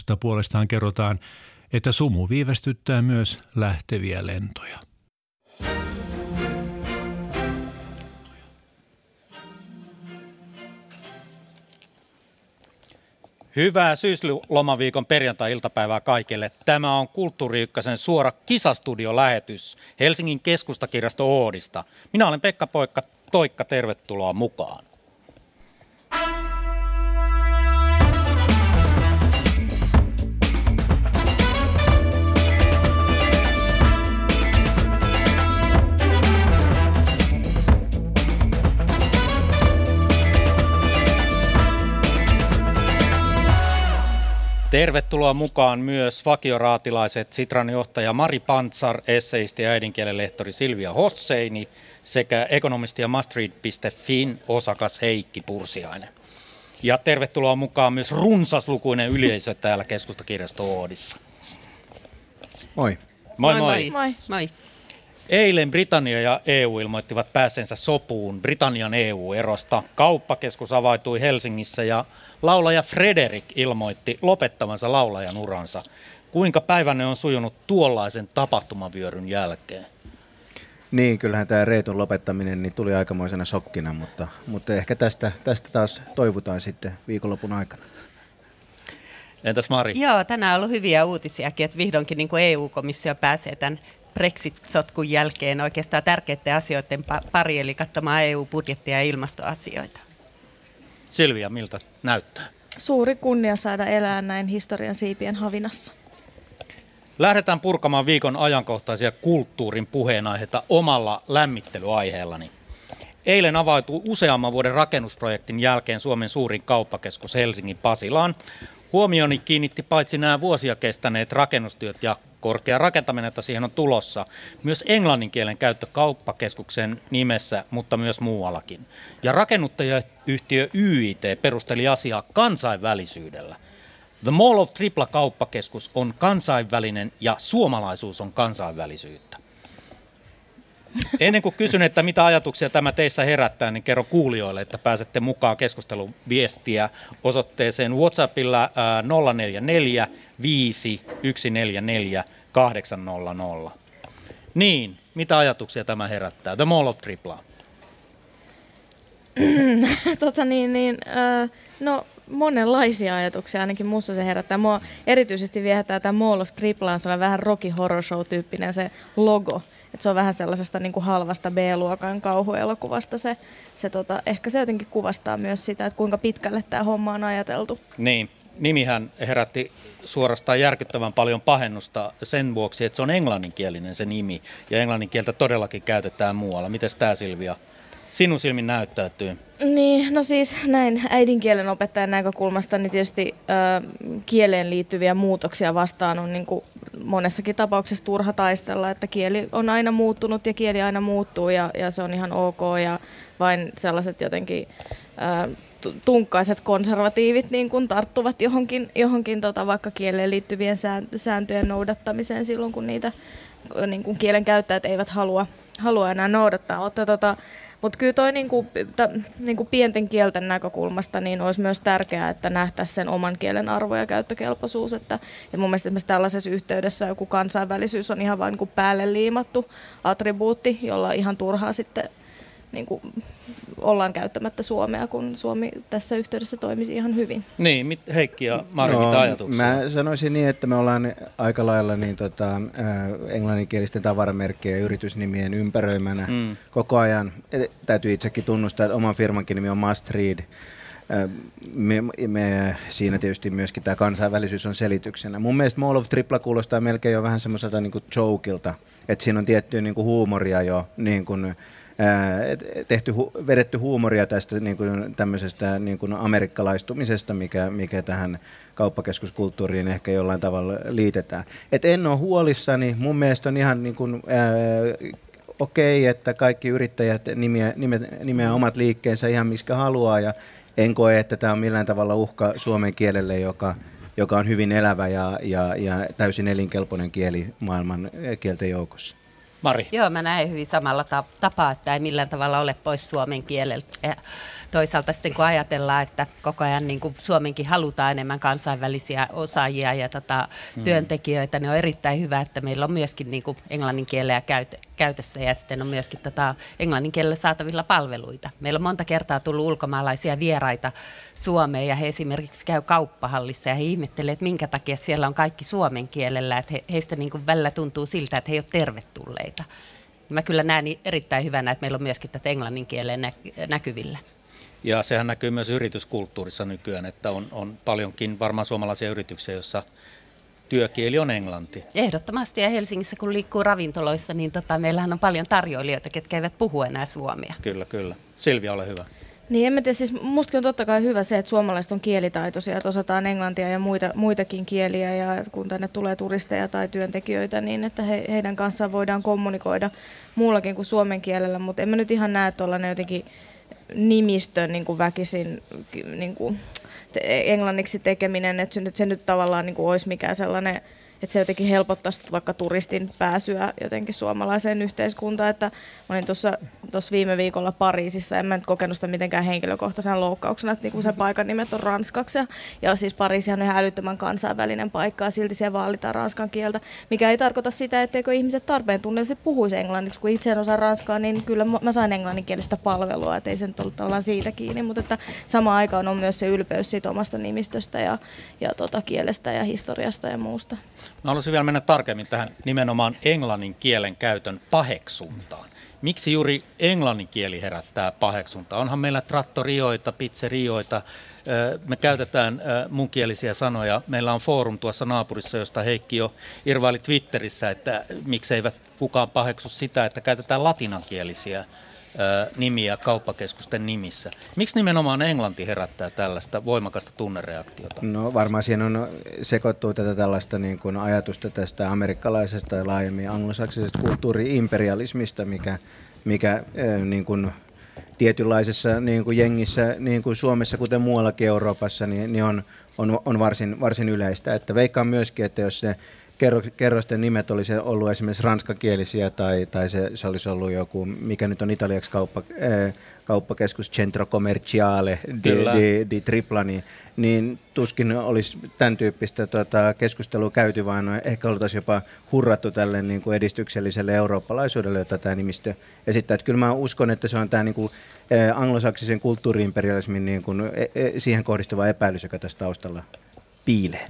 Mutta puolestaan kerrotaan, että sumu viivästyttää myös lähteviä lentoja. Hyvää syyslomaviikon perjantai-iltapäivää kaikille. Tämä on Kulttuuri Ykkösen suora kisastudiolähetys Helsingin keskustakirjasto Oodista. Minä olen Pekka Toikka, tervetuloa mukaan. Tervetuloa mukaan myös vakioraatilaiset Sitran johtaja Mari Pantsar, esseisti ja äidinkielen lehtori Silvia Hosseini sekä ekonomisti ja mustread.fin osakas Heikki Pursiainen. Ja tervetuloa mukaan myös runsaslukuinen yleisö täällä keskustakirjasto Oodissa. Moi. Moi moi. Moi. Moi. Eilen Britannia ja EU ilmoittivat pääseensä sopuun Britannian EU-erosta. Kauppakeskus avautui Helsingissä ja laulaja Frederick ilmoitti lopettavansa laulajan uransa. Kuinka päivänne on sujunut tuollaisen tapahtumavyöryn jälkeen? Niin, kyllähän tämä Reeton lopettaminen niin tuli aikamoisena shokkina, mutta ehkä tästä taas toivutaan sitten viikonlopun aikana. Entäs Mari? Joo, tänään on ollut hyviä uutisiakin, että vihdoinkin niin kuin EU-komissio pääsee tämän Brexit-sotkun jälkeen oikeastaan tärkeiden asioiden pari, eli katsomaan EU-budjettia ja ilmastoasioita. Silvia, miltä näyttää? Suuri kunnia saada elää näin historian siipien havinassa. Lähdetään purkamaan viikon ajankohtaisia kulttuurin puheenaiheita omalla lämmittelyaiheellani. Eilen avautui useamman vuoden rakennusprojektin jälkeen Suomen suurin kauppakeskus Helsingin Pasilaan. Huomioni kiinnitti paitsi nämä vuosia kestäneet rakennustyöt ja korkea rakentaminen, että siihen on tulossa, myös englannin kielen käyttö kauppakeskuksen nimessä, mutta myös muuallakin. Ja rakennuttajayhtiö YIT perusteli asiaa kansainvälisyydellä. The Mall of Tripla kauppakeskus on kansainvälinen ja suomalaisuus on kansainvälisyyttä. Ennen kuin kysyn, että mitä ajatuksia tämä teissä herättää, niin kerro kuulijoille, että pääsette mukaan keskustelun viestiä osoitteeseen WhatsAppilla 044 5 144 800. Niin, mitä ajatuksia tämä herättää? The Mall of Tripla. No monenlaisia ajatuksia, ainakin musta se herättää. Mua erityisesti viehättää tämä Mall of Tripla, on sellainen vähän Rocky Horror Show-tyyppinen se logo. Et se on vähän sellaisesta niin kuin halvasta B-luokan kauhuelokuvasta. Ehkä se jotenkin kuvastaa myös sitä, että kuinka pitkälle tämä homma on ajateltu. Niin, nimihän herätti suorastaan järkyttävän paljon pahennusta sen vuoksi, että se on englanninkielinen se nimi. Ja englanninkieltä todellakin käytetään muualla. Mites tämä, Silvia, sinun silmin näyttäytyy? Niin, no siis näin äidinkielen opettajan näkökulmasta, niin tietysti kieleen liittyviä muutoksia vastaan on niin kuin monessakin tapauksessa turha taistella, että kieli on aina muuttunut ja kieli aina muuttuu ja se on ihan ok ja vain sellaiset jotenkin tunkkaiset konservatiivit niin kuin tarttuvat johonkin vaikka kieleen liittyvien sääntöjen noudattamiseen silloin, kun niitä niin kuin kielen käyttäjät eivät halua enää noudattaa. Mutta kyllä toi niinku pienten kielten näkökulmasta niin olisi myös tärkeää, että nähtäisiin sen oman kielen arvo ja käyttökelpoisuus. Ja mun mielestä esimerkiksi tällaisessa yhteydessä joku kansainvälisyys on ihan vain niinku päälle liimattu attribuutti, jolla ihan turhaa sitten niinku ollaan käyttämättä suomea, kun suomi tässä yhteydessä toimisi ihan hyvin. Niin, Heikki ja Mari, mitä ajatuksia? Mä sanoisin niin, että me ollaan aika lailla englanninkielisten tavaramerkkien ja yritysnimien ympäröimänä koko ajan. Täytyy itsekin tunnustaa, että oman firmankin nimi on Mustread. Siinä tietysti myöskin tämä kansainvälisyys on selityksenä. Mun mielestä Mall of Tripla kuulostaa melkein jo vähän semmoiselta niin kuin jokeilta, että siinä on tiettyä niin kuin huumoria jo niin kuin vedetty huumoria tästä niin kuin tämmöisestä niin kuin amerikkalaistumisesta, mikä tähän kauppakeskuskulttuuriin ehkä jollain tavalla liitetään. Et en ole huolissani, mun mielestä on ihan niin kuin, okei, että kaikki yrittäjät nimeää omat liikkeensä ihan miskä haluaa, ja en koe, että tämä on millään tavalla uhka suomen kielelle, joka on hyvin elävä ja täysin elinkelpoinen kieli maailman kielten joukossa. Mari. Joo, mä näen hyvin samalla tapaa, että ei millään tavalla ole pois suomen kieleltä. Ja toisaalta sitten kun ajatellaan, että koko ajan niin kuin Suomenkin halutaan enemmän kansainvälisiä osaajia ja työntekijöitä, niin on erittäin hyvä, että meillä on myöskin niin kuin englannin kieleä käytössä ja sitten on myöskin englannin kielellä saatavilla palveluita. Meillä on monta kertaa tullut ulkomaalaisia vieraita Suomeen ja he esimerkiksi käy kauppahallissa ja he ihmettelee, että minkä takia siellä on kaikki suomen kielellä, että heistä niin kuin välillä tuntuu siltä, että he eivät ole tervetulleita. Mä kyllä näen erittäin hyvänä, että meillä on myöskin tätä englannin kieleä näkyvillä. Ja sehän näkyy myös yrityskulttuurissa nykyään, että on paljonkin varmaan suomalaisia yrityksiä, joissa työkieli on englanti. Ehdottomasti, ja Helsingissä kun liikkuu ravintoloissa, niin meillähän on paljon tarjoilijoita, ketkä eivät puhu enää suomea. Kyllä, kyllä. Silvia, ole hyvä. Niin, en mä tiedä, siis mustakin on totta kai hyvä se, että suomalaiset on kielitaitoisia, että osataan englantia ja muitakin kieliä, ja kun tänne tulee turisteja tai työntekijöitä, niin että heidän kanssaan voidaan kommunikoida muullakin kuin suomen kielellä, mutta en mä nyt ihan näe tuollainen jotenkin nimistön niin kuin väkisin niin kuin englanniksi tekeminen, että se nyt tavallaan niin kuin olisi mikään sellainen, että se jotenkin helpottaisi vaikka turistin pääsyä jotenkin suomalaiseen yhteiskuntaan. Että mä olin tuossa viime viikolla Pariisissa, en mä nyt kokenut sitä mitenkään henkilökohtaisena loukkauksena, että niinku sen paikan nimet on ranskaksi. Ja siis Pariisihan on ihan älyttömän kansainvälinen paikka ja silti siellä vaalitaan ranskan kieltä, mikä ei tarkoita sitä, etteikö ihmiset tarpeen tunneellisesti puhuisi englanniksi. Kun itse en osaa ranskaa, niin kyllä mä sain englanninkielistä palvelua, että ei se nyt ollut tavallaan siitä kiinni, mutta että samaan aikaan on myös se ylpeys siitä omasta nimistöstä ja kielestä ja historiasta ja muusta. Mä haluaisin vielä mennä tarkemmin tähän nimenomaan englannin kielen käytön paheksuntaan. Miksi juuri englannin kieli herättää paheksuntaa? Onhan meillä trattorioita, pizzerioita, me käytetään munkielisiä sanoja. Meillä on foorum tuossa naapurissa, josta Heikki jo irvaili Twitterissä, että mikseivät kukaan paheksu sitä, että käytetään latinankielisiä nimiä kauppakeskusten nimissä. Miksi nimenomaan englanti herättää tällaista voimakasta tunnereaktiota? No varmaan siinä sekoittuu tätä tällaista niin kuin ajatusta tästä amerikkalaisesta ja laajemmin anglosaksisesta kulttuuri-imperialismista, mikä niin kuin tietynlaisessa niin kuin jengissä, niin kuin Suomessa kuten muuallakin Euroopassa, niin on varsin yleistä. Että veikkaan myöskin, että jos se kerrosten nimet olisi ollut esimerkiksi ranskakielisiä tai se olisi ollut joku, mikä nyt on italiaksi kauppakeskus Centro Commerciale di Tripla, niin tuskin olisi tämän tyyppistä keskustelua käyty, vaan ehkä oltaisiin jopa hurrattu tälle niin kuin edistykselliselle eurooppalaisuudelle, jota tämä nimistö esittää. Että kyllä mä uskon, että se on tämä niin kuin anglosaksisen kulttuuri-imperialismin niin kuin siihen kohdistuva epäilys, joka tässä taustalla piilee.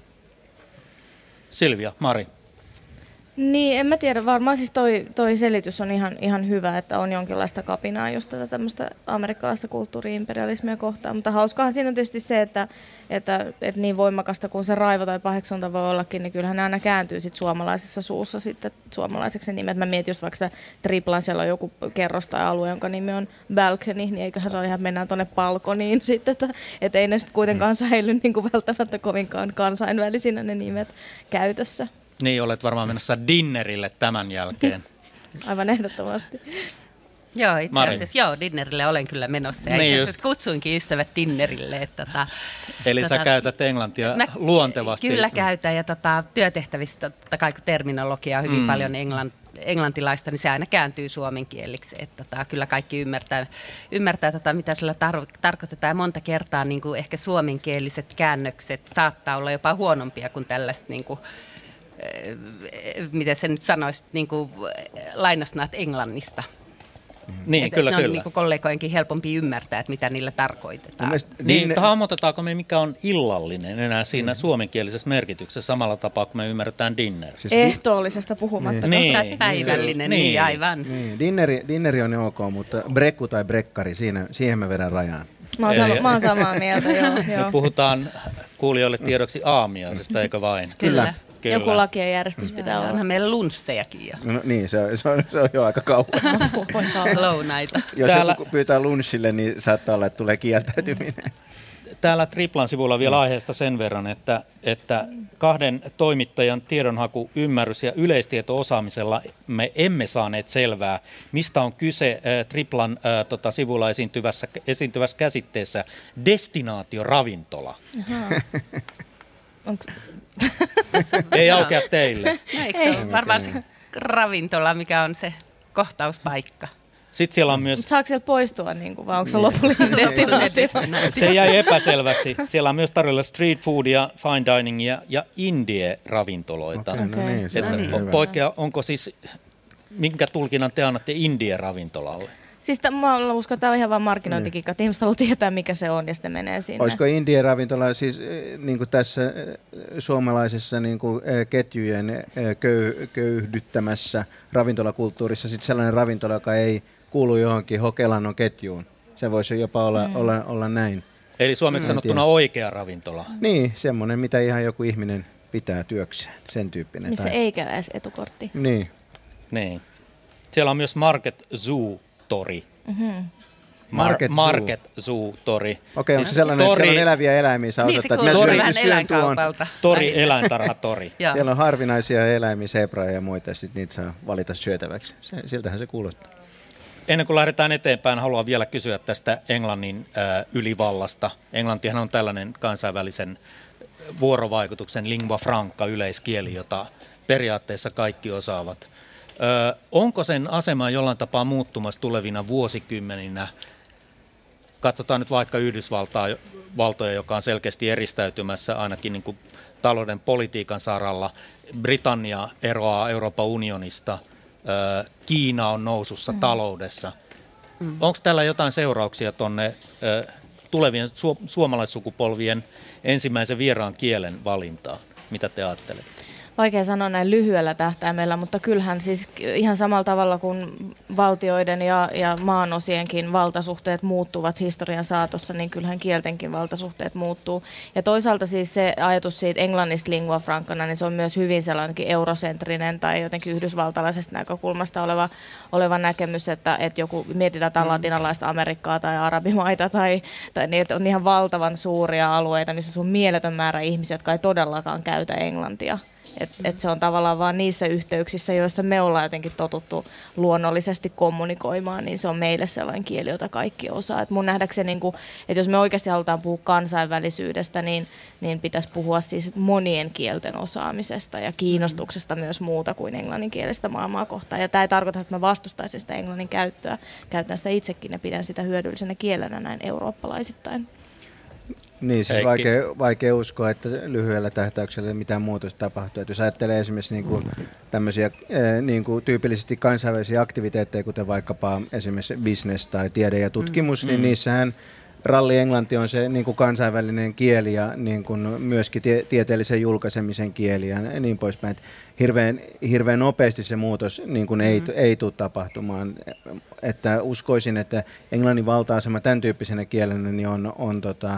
Silvia, Mari. Niin, en mä tiedä. Varmaan siis toi selitys on ihan hyvä, että on jonkinlaista kapinaa just tätä tämmöistä amerikkalaista kulttuuri-imperialismia kohtaan. Mutta hauskaahan siinä on tietysti se, että niin voimakasta kuin se raivo tai paheksunta voi ollakin, niin kyllähän ne aina kääntyy sit suomalaisessa suussa sitten suomalaiseksi nimet. Mä mietin just vaikka sitä Triplan, siellä on joku kerros tai alue, jonka nimi on Balcony, niin eiköhän se ole ihan, että mennään tuonne balkoniin sitten, että ei ne sitten kuitenkaan säily niin kuin välttämättä kovinkaan kansainvälisinä ne nimet käytössä. Niin, olet varmaan menossa dinnerille tämän jälkeen. Aivan ehdottomasti. Joo, itse asiassa dinnerille olen kyllä menossa. Ja niin itse asiassa kutsuinkin ystävät dinnerille. Eli sä käytät englantia luontevasti. Kyllä käytän, ja työtehtävissä totta kai kun terminologia on hyvin paljon englantilaista, niin se aina kääntyy suomenkieliksi. Että kyllä kaikki ymmärtää mitä sillä tarkoitetaan. Ja monta kertaa niin kuin ehkä suomenkieliset käännökset saattaa olla jopa huonompia kuin tällaiset, niin kuin, miten se nyt sanoisi, niin kuin lainasnaat englannista. Niin, kyllä. Ne on niin kuin kollegojenkin helpompi ymmärtää, että mitä niillä tarkoitetaan. Niin, hahmotetaanko me, mikä on illallinen enää siinä suomenkielisessä merkityksessä samalla tapaa, kun me ymmärretään dinner? Siis ehtoollisesta puhumatta. Niin, päivällinen, niin aivan. Niin, dinneri on ok, mutta brekku tai brekkari, siihen me vedän rajaan. Mä oon samaa mieltä, joo. Me puhutaan kuulijoille tiedoksi aamiaisesta, eikö vain? Kyllä. Joku lakien järjestys pitää olla. Onhan meillä lunssejakin jo. No niin, se on jo aika kauan. Lounaita. Jos joku pyytää lunchille, niin saattaa olla, että tulee kieltäytyminen. Täällä Triplan sivulla vielä aiheesta sen verran, että kahden toimittajan tiedonhaku, ymmärrys ja yleistieto-osaamisella me emme saaneet selvää, mistä on kyse Triplan sivulla esiintyvässä käsitteessä destinaatioravintola. Ei aukea teille. Eikö se ole varmaan se ravintola, mikä on se kohtauspaikka. Sitten siellä on myös... Mutta saako siellä poistua, vai onko se lopullinen destinaatio? Se jäi epäselväksi. Siellä on myös tarjolla street foodia, fine diningia ja indie-ravintoloita. Okei, no niin, se on hyvä. Onko siis, minkä tulkinnan te annatte indie-ravintolalle? Siis mä uskon, että tämä on ihan vaan markkinointikikka, että ihmiset haluaa tietää, mikä se on, ja sitten menee sinne. Olisiko indie-ravintola siis niin kuin tässä suomalaisessa niin kuin ketjujen köyhdyttämässä ravintolakulttuurissa sitten sellainen ravintola, joka ei kuulu johonkin Hokelannon ketjuun? Se voisi jopa olla näin. Eli suomeksi sanottuna oikea ravintola. Niin, semmoinen, mitä ihan joku ihminen pitää työkseen, sen tyyppinen. Missä ei käy edes etukortti. Niin. Siellä on myös Market Zoo-tori. Market Zoo-tori. Okei, onko se sellainen, että siellä on eläviä eläimiä? Niin, se kuuluu vähän eläinkaupalta. Tori, eläintarhatori. Siellä on harvinaisia eläimiä, sebraja ja muita, ja sitten niitä saa valita syötäväksi. Siltähän se kuulostaa. Ennen kuin lähdetään eteenpäin, haluan vielä kysyä tästä Englannin ylivallasta. Englantihan on tällainen kansainvälisen vuorovaikutuksen lingua franca yleiskieli, jota periaatteessa kaikki osaavat. Onko sen asema jollain tapaa muuttumassa tulevina vuosikymmeninä? Katsotaan nyt vaikka Yhdysvaltoja, joka on selkeästi eristäytymässä ainakin niin kuin talouden politiikan saralla. Britannia eroaa Euroopan unionista. Kiina on nousussa taloudessa. Onko tällä jotain seurauksia tuonne tulevien suomalaissukupolvien ensimmäisen vieraan kielen valintaan? Mitä te ajattelette? Vaikea sanoa näin lyhyellä tähtäimellä, mutta kyllähän siis ihan samalla tavalla kuin valtioiden ja maanosien valtasuhteet muuttuvat historian saatossa, niin kyllähän kieltenkin valtasuhteet muuttuu. Ja toisaalta siis se ajatus siitä englannista lingua francana, niin se on myös hyvin sellainenkin eurosentrinen tai jotenkin yhdysvaltalaisesta näkökulmasta oleva näkemys, että joku mietitään jotain latinalaista Amerikkaa tai arabimaita tai niin, että on ihan valtavan suuria alueita, missä on mieletön määrä ihmisiä, jotka ei todellakaan käytä englantia. Et se on tavallaan vaan niissä yhteyksissä, joissa me ollaan jotenkin totuttu luonnollisesti kommunikoimaan, niin se on meille sellainen kieli, jota kaikki osaa. Et mun nähdäkseni, että jos me oikeasti halutaan puhua kansainvälisyydestä, niin pitäisi puhua siis monien kielten osaamisesta ja kiinnostuksesta myös muuta kuin englanninkielistä maailmaa kohtaan. Ja tämä ei tarkoita, että mä vastustaisin sitä englannin käyttöä. Käytän sitä itsekin ja pidän sitä hyödyllisenä kielenä näin eurooppalaisittain. Niin, siis vaikea uskoa, että lyhyellä tähtäyksellä mitään muutosta tapahtuu. Että jos ajattelee esimerkiksi niin kuin tämmöisiä niin kuin tyypillisesti kansainvälisiä aktiviteetteja, kuten vaikkapa esimerkiksi business tai tiede ja tutkimus, niin niissähän ralli englanti on se niin kuin kansainvälinen kieli ja niin kuin myöskin tieteellisen julkaisemisen kieli ja niin poispäin. Että hirveän nopeasti se muutos niin kuin ei tule tapahtumaan. Että uskoisin, että englannin valta-asema tämän tyyppisenä kielenä niin on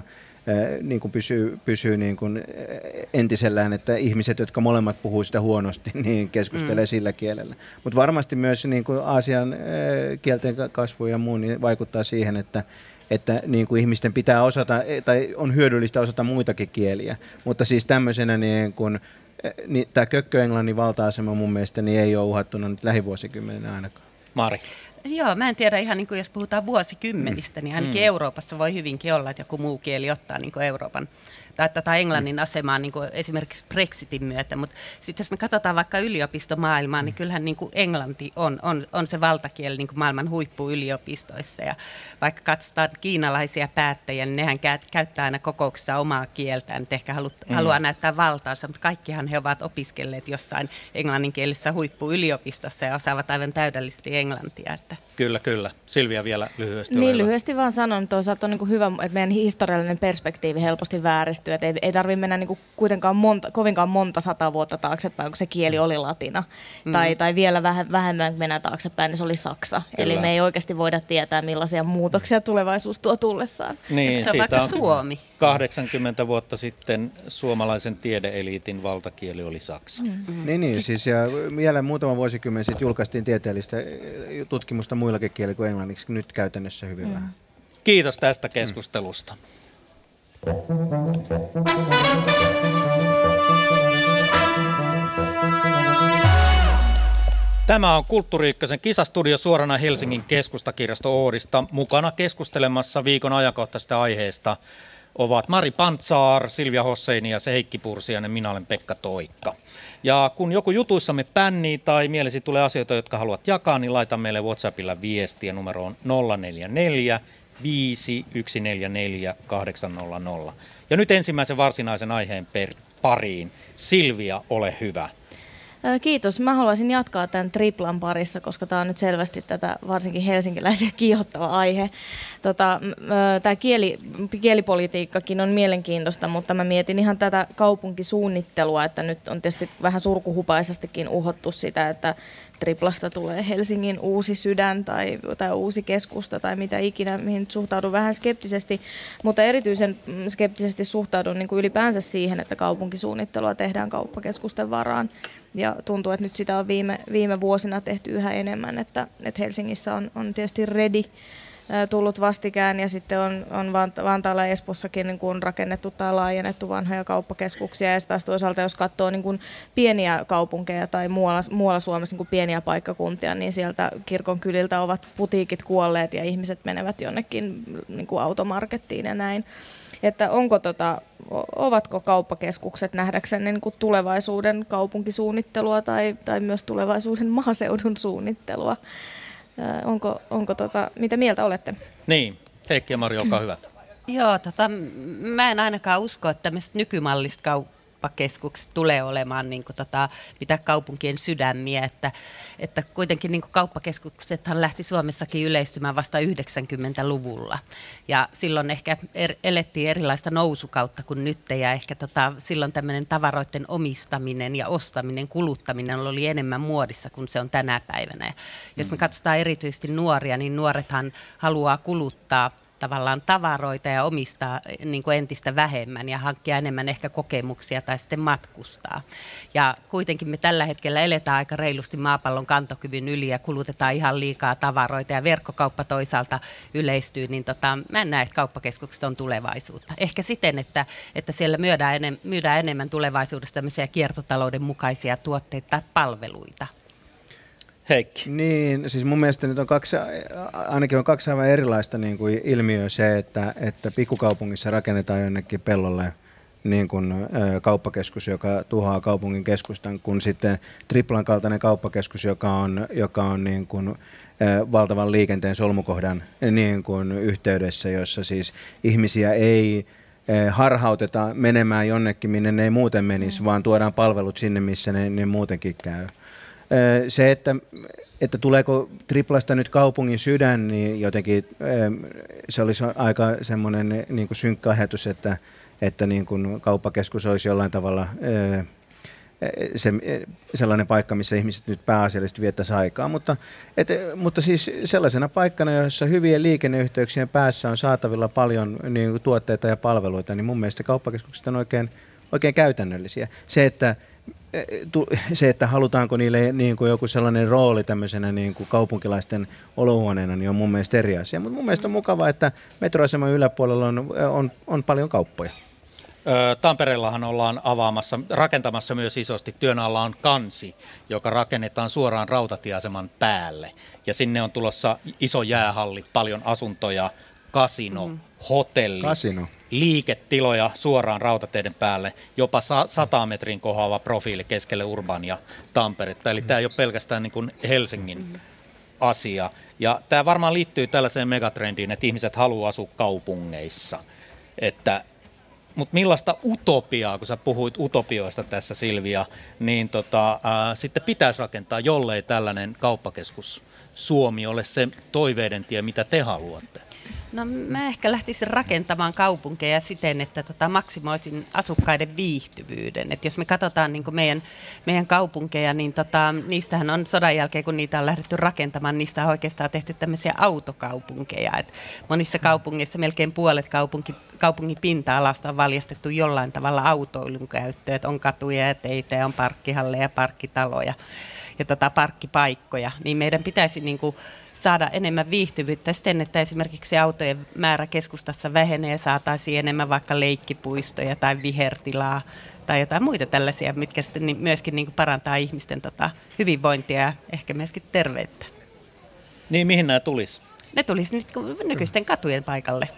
niin kuin pysyy niin kuin entisellään, että ihmiset, jotka molemmat puhuu sitä huonosti, niin keskustelee sillä kielellä. Mutta varmasti myös niin kuin Aasian kielten kasvu ja muu niin vaikuttaa siihen, että niin kuin ihmisten pitää osata, tai on hyödyllistä osata muitakin kieliä. Mutta siis tämmöisenä niin kuin, tämä kökköenglannin valta-asema mun mielestä niin ei ole uhattuna nyt lähivuosikymmenenä ainakaan. Mari. Joo, mä en tiedä ihan niin kuin jos puhutaan vuosikymmenistä, niin ainakin Euroopassa voi hyvinkin olla, että joku muu kieli ottaa niin kuin Euroopan tai englannin asemaa niin kuin esimerkiksi Brexitin myötä, mutta sitten jos me katsotaan vaikka yliopistomaailmaa, niin kyllähän niin kuin englanti on se valtakieli niin kuin maailman huippuyliopistoissa ja vaikka katsotaan kiinalaisia päättäjiä, niin nehän käyttää aina kokouksessa omaa kieltään, että ehkä haluaa näyttää valtaansa, mutta kaikkihan he ovat opiskelleet jossain englanninkielisessä huippuyliopistossa ja osaavat aivan täydellisesti englantia. Että. Kyllä. Silvia vielä lyhyesti. Niin, lyhyesti vaan sanon, että toisaalta on niin kuin hyvä, että meidän historiallinen perspektiivi helposti vääristyy. Että ei tarvitse mennä niin kuin kuitenkaan kovinkaan monta 100 vuotta taaksepäin, kun se kieli oli latina. Tai vielä vähemmän mennään taaksepäin, niin se oli saksa. Kyllä. Eli me ei oikeasti voida tietää, millaisia muutoksia tulevaisuus tuo tullessaan. Niin, se on vaikka Suomi. 80 vuotta sitten suomalaisen tiedeeliitin valtakieli oli saksa. Niin, siis ja vielä muutama vuosikymmen sitten julkaistiin tieteellistä tutkimusta muillakin kielillä kuin englanniksi, nyt käytännössä hyvin vähän. Kiitos tästä keskustelusta. Tämä on Kulttuuri Ykkösen kisastudio suorana Helsingin keskustakirjasto Oodista. Mukana keskustelemassa viikon ajankohtaisesta aiheesta ovat Mari Pantsaar, Silvia Hosseini ja Heikki Pursiainen, minä olen Pekka Toikka. Ja kun joku jutuissamme pännii tai mielesi tulee asioita, jotka haluat jakaa, niin laita meille WhatsAppilla viestiä numeroon 044 5144 800. Ja nyt ensimmäisen varsinaisen aiheen pariin. Silvia, ole hyvä. Kiitos. Mä haluaisin jatkaa tämän triplan parissa, koska tämä on nyt selvästi tätä varsinkin helsinkiläisiä kiihottava aihe. Tämä kielipolitiikkakin on mielenkiintoista, mutta mä mietin ihan tätä kaupunkisuunnittelua, että nyt on tietysti vähän surkuhupaisastikin uhottu sitä, että triplasta tulee Helsingin uusi sydän tai uusi keskusta tai mitä ikinä, mihin suhtaudun vähän skeptisesti, mutta erityisen skeptisesti suhtaudun niin kuin ylipäänsä siihen, että kaupunkisuunnittelua tehdään kauppakeskusten varaan. Ja tuntuu, että nyt sitä on viime vuosina tehty yhä enemmän, että Helsingissä on tietysti Redi tullut vastikään ja sitten on Vantaalla ja Espoossakin niin kuin rakennettu tai laajennettu vanhoja kauppakeskuksia. Ja taas toisaalta jos katsoo niin kuin pieniä kaupunkeja tai muualla Suomessa niin kuin pieniä paikkakuntia, niin sieltä kirkon kyliltä ovat putiikit kuolleet ja ihmiset menevät jonnekin niin kuin automarkettiin ja näin. Että ovatko kauppakeskukset nähdäksenne niin kuin tulevaisuuden kaupunkisuunnittelua tai myös tulevaisuuden maaseudun suunnittelua? Mitä mieltä olette? Niin, Heikki ja Mari, olkaa hyvä. Joo, mä en ainakaan usko, että tämmöiset nykymallista kauppakeskukset tulee olemaan niin kuin, mitä kaupunkien sydämiä, että kuitenkin niin kuin kauppakeskuksethan lähti Suomessakin yleistymään vasta 90-luvulla ja silloin ehkä elettiin erilaista nousukautta kuin nyt ja ehkä silloin tämmöinen tavaroiden omistaminen ja ostaminen, kuluttaminen oli enemmän muodissa kuin se on tänä päivänä. Ja jos me katsotaan erityisesti nuoria, niin nuorethan haluaa kuluttaa tavallaan tavaroita ja omistaa niin kuin entistä vähemmän ja hankkia enemmän ehkä kokemuksia tai sitten matkustaa. Ja kuitenkin me tällä hetkellä eletään aika reilusti maapallon kantokyvyn yli ja kulutetaan ihan liikaa tavaroita ja verkkokauppa toisaalta yleistyy, niin mä en näe, että kauppakeskukset on tulevaisuutta. Ehkä siten, että siellä myydään enemmän tulevaisuudessa tämmöisiä kiertotalouden mukaisia tuotteita tai palveluita. Heikki. Niin, siis mun mielestä nyt on ainakin kaksi aivan erilaista niin kuin ilmiöä se, että pikkukaupungissa rakennetaan jonnekin pellolle niin kuin kauppakeskus, joka tuhoaa kaupungin keskustan, kun sitten Triplan kaltainen kauppakeskus, joka on niin kuin valtavan liikenteen solmukohdan niin kuin yhteydessä, jossa siis ihmisiä ei harhauteta menemään jonnekin, minne ne ei muuten menisi, vaan tuodaan palvelut sinne, missä ne muutenkin käy. Se, että tuleeko Triplasta nyt kaupungin sydän, niin jotenkin se olisi aika semmoinen niin kuin synkkä ajatus, että niin kuin kauppakeskus olisi jollain tavalla sellainen paikka, missä ihmiset nyt pääasiallisesti viettäisi aikaa. Mutta siis sellaisena paikkana, jossa hyvien liikenneyhteyksien päässä on saatavilla paljon niin kuin tuotteita ja palveluita, niin mun mielestä kauppakeskukset on oikein käytännöllisiä. Se, että halutaanko niille niin kuin joku sellainen rooli tämmöisenä niin kuin kaupunkilaisten olohuoneena, niin on mun mielestä eri asia. Mutta mun mielestä on mukavaa, että metroaseman yläpuolella on paljon kauppoja. Tampereellahan ollaan rakentamassa myös isosti. Työn alla on kansi, joka rakennetaan suoraan rautatieaseman päälle. Ja sinne on tulossa iso jäähalli, paljon asuntoja, kasino, hotelli, liiketiloja suoraan rautateiden päälle, jopa 100 metrin kohoava profiili keskelle Urbania Tamperetta. Eli tämä ei ole pelkästään niin kuin Helsingin asia. Ja tämä varmaan liittyy tällaiseen megatrendiin, että ihmiset haluaa asua kaupungeissa. Mutta millaista utopiaa, kun sä puhuit utopioista tässä, Silvia, niin sitten pitäisi rakentaa, jollei tällainen kauppakeskus Suomi ole se toiveiden tie, mitä te haluatte? No mä ehkä lähtisin rakentamaan kaupunkeja siten, että maksimoisin asukkaiden viihtyvyyden. Et jos me katsotaan niin kuin meidän kaupunkeja, niin niistähän on sodan jälkeen, kun niitä on lähdetty rakentamaan, niistä on oikeastaan tehty tämmöisiä autokaupunkeja. Et monissa kaupungeissa melkein puolet kaupungin pinta-alasta on valjastettu jollain tavalla autoilun käyttöön. Et on katuja ja teitä ja on parkkihalleja ja parkkitaloja ja parkkipaikkoja. Niin meidän pitäisi niin kuin saada enemmän viihtyvyyttä siten, että esimerkiksi autojen määrä keskustassa vähenee ja saataisiin enemmän vaikka leikkipuistoja tai vihertilaa tai jotain muita tällaisia, mitkä sitten myöskin niin kuin parantaa ihmisten hyvinvointia ja ehkä myöskin terveyttä. Niin, mihin nämä tulisi? Ne tulisi nykyisten katujen paikalle.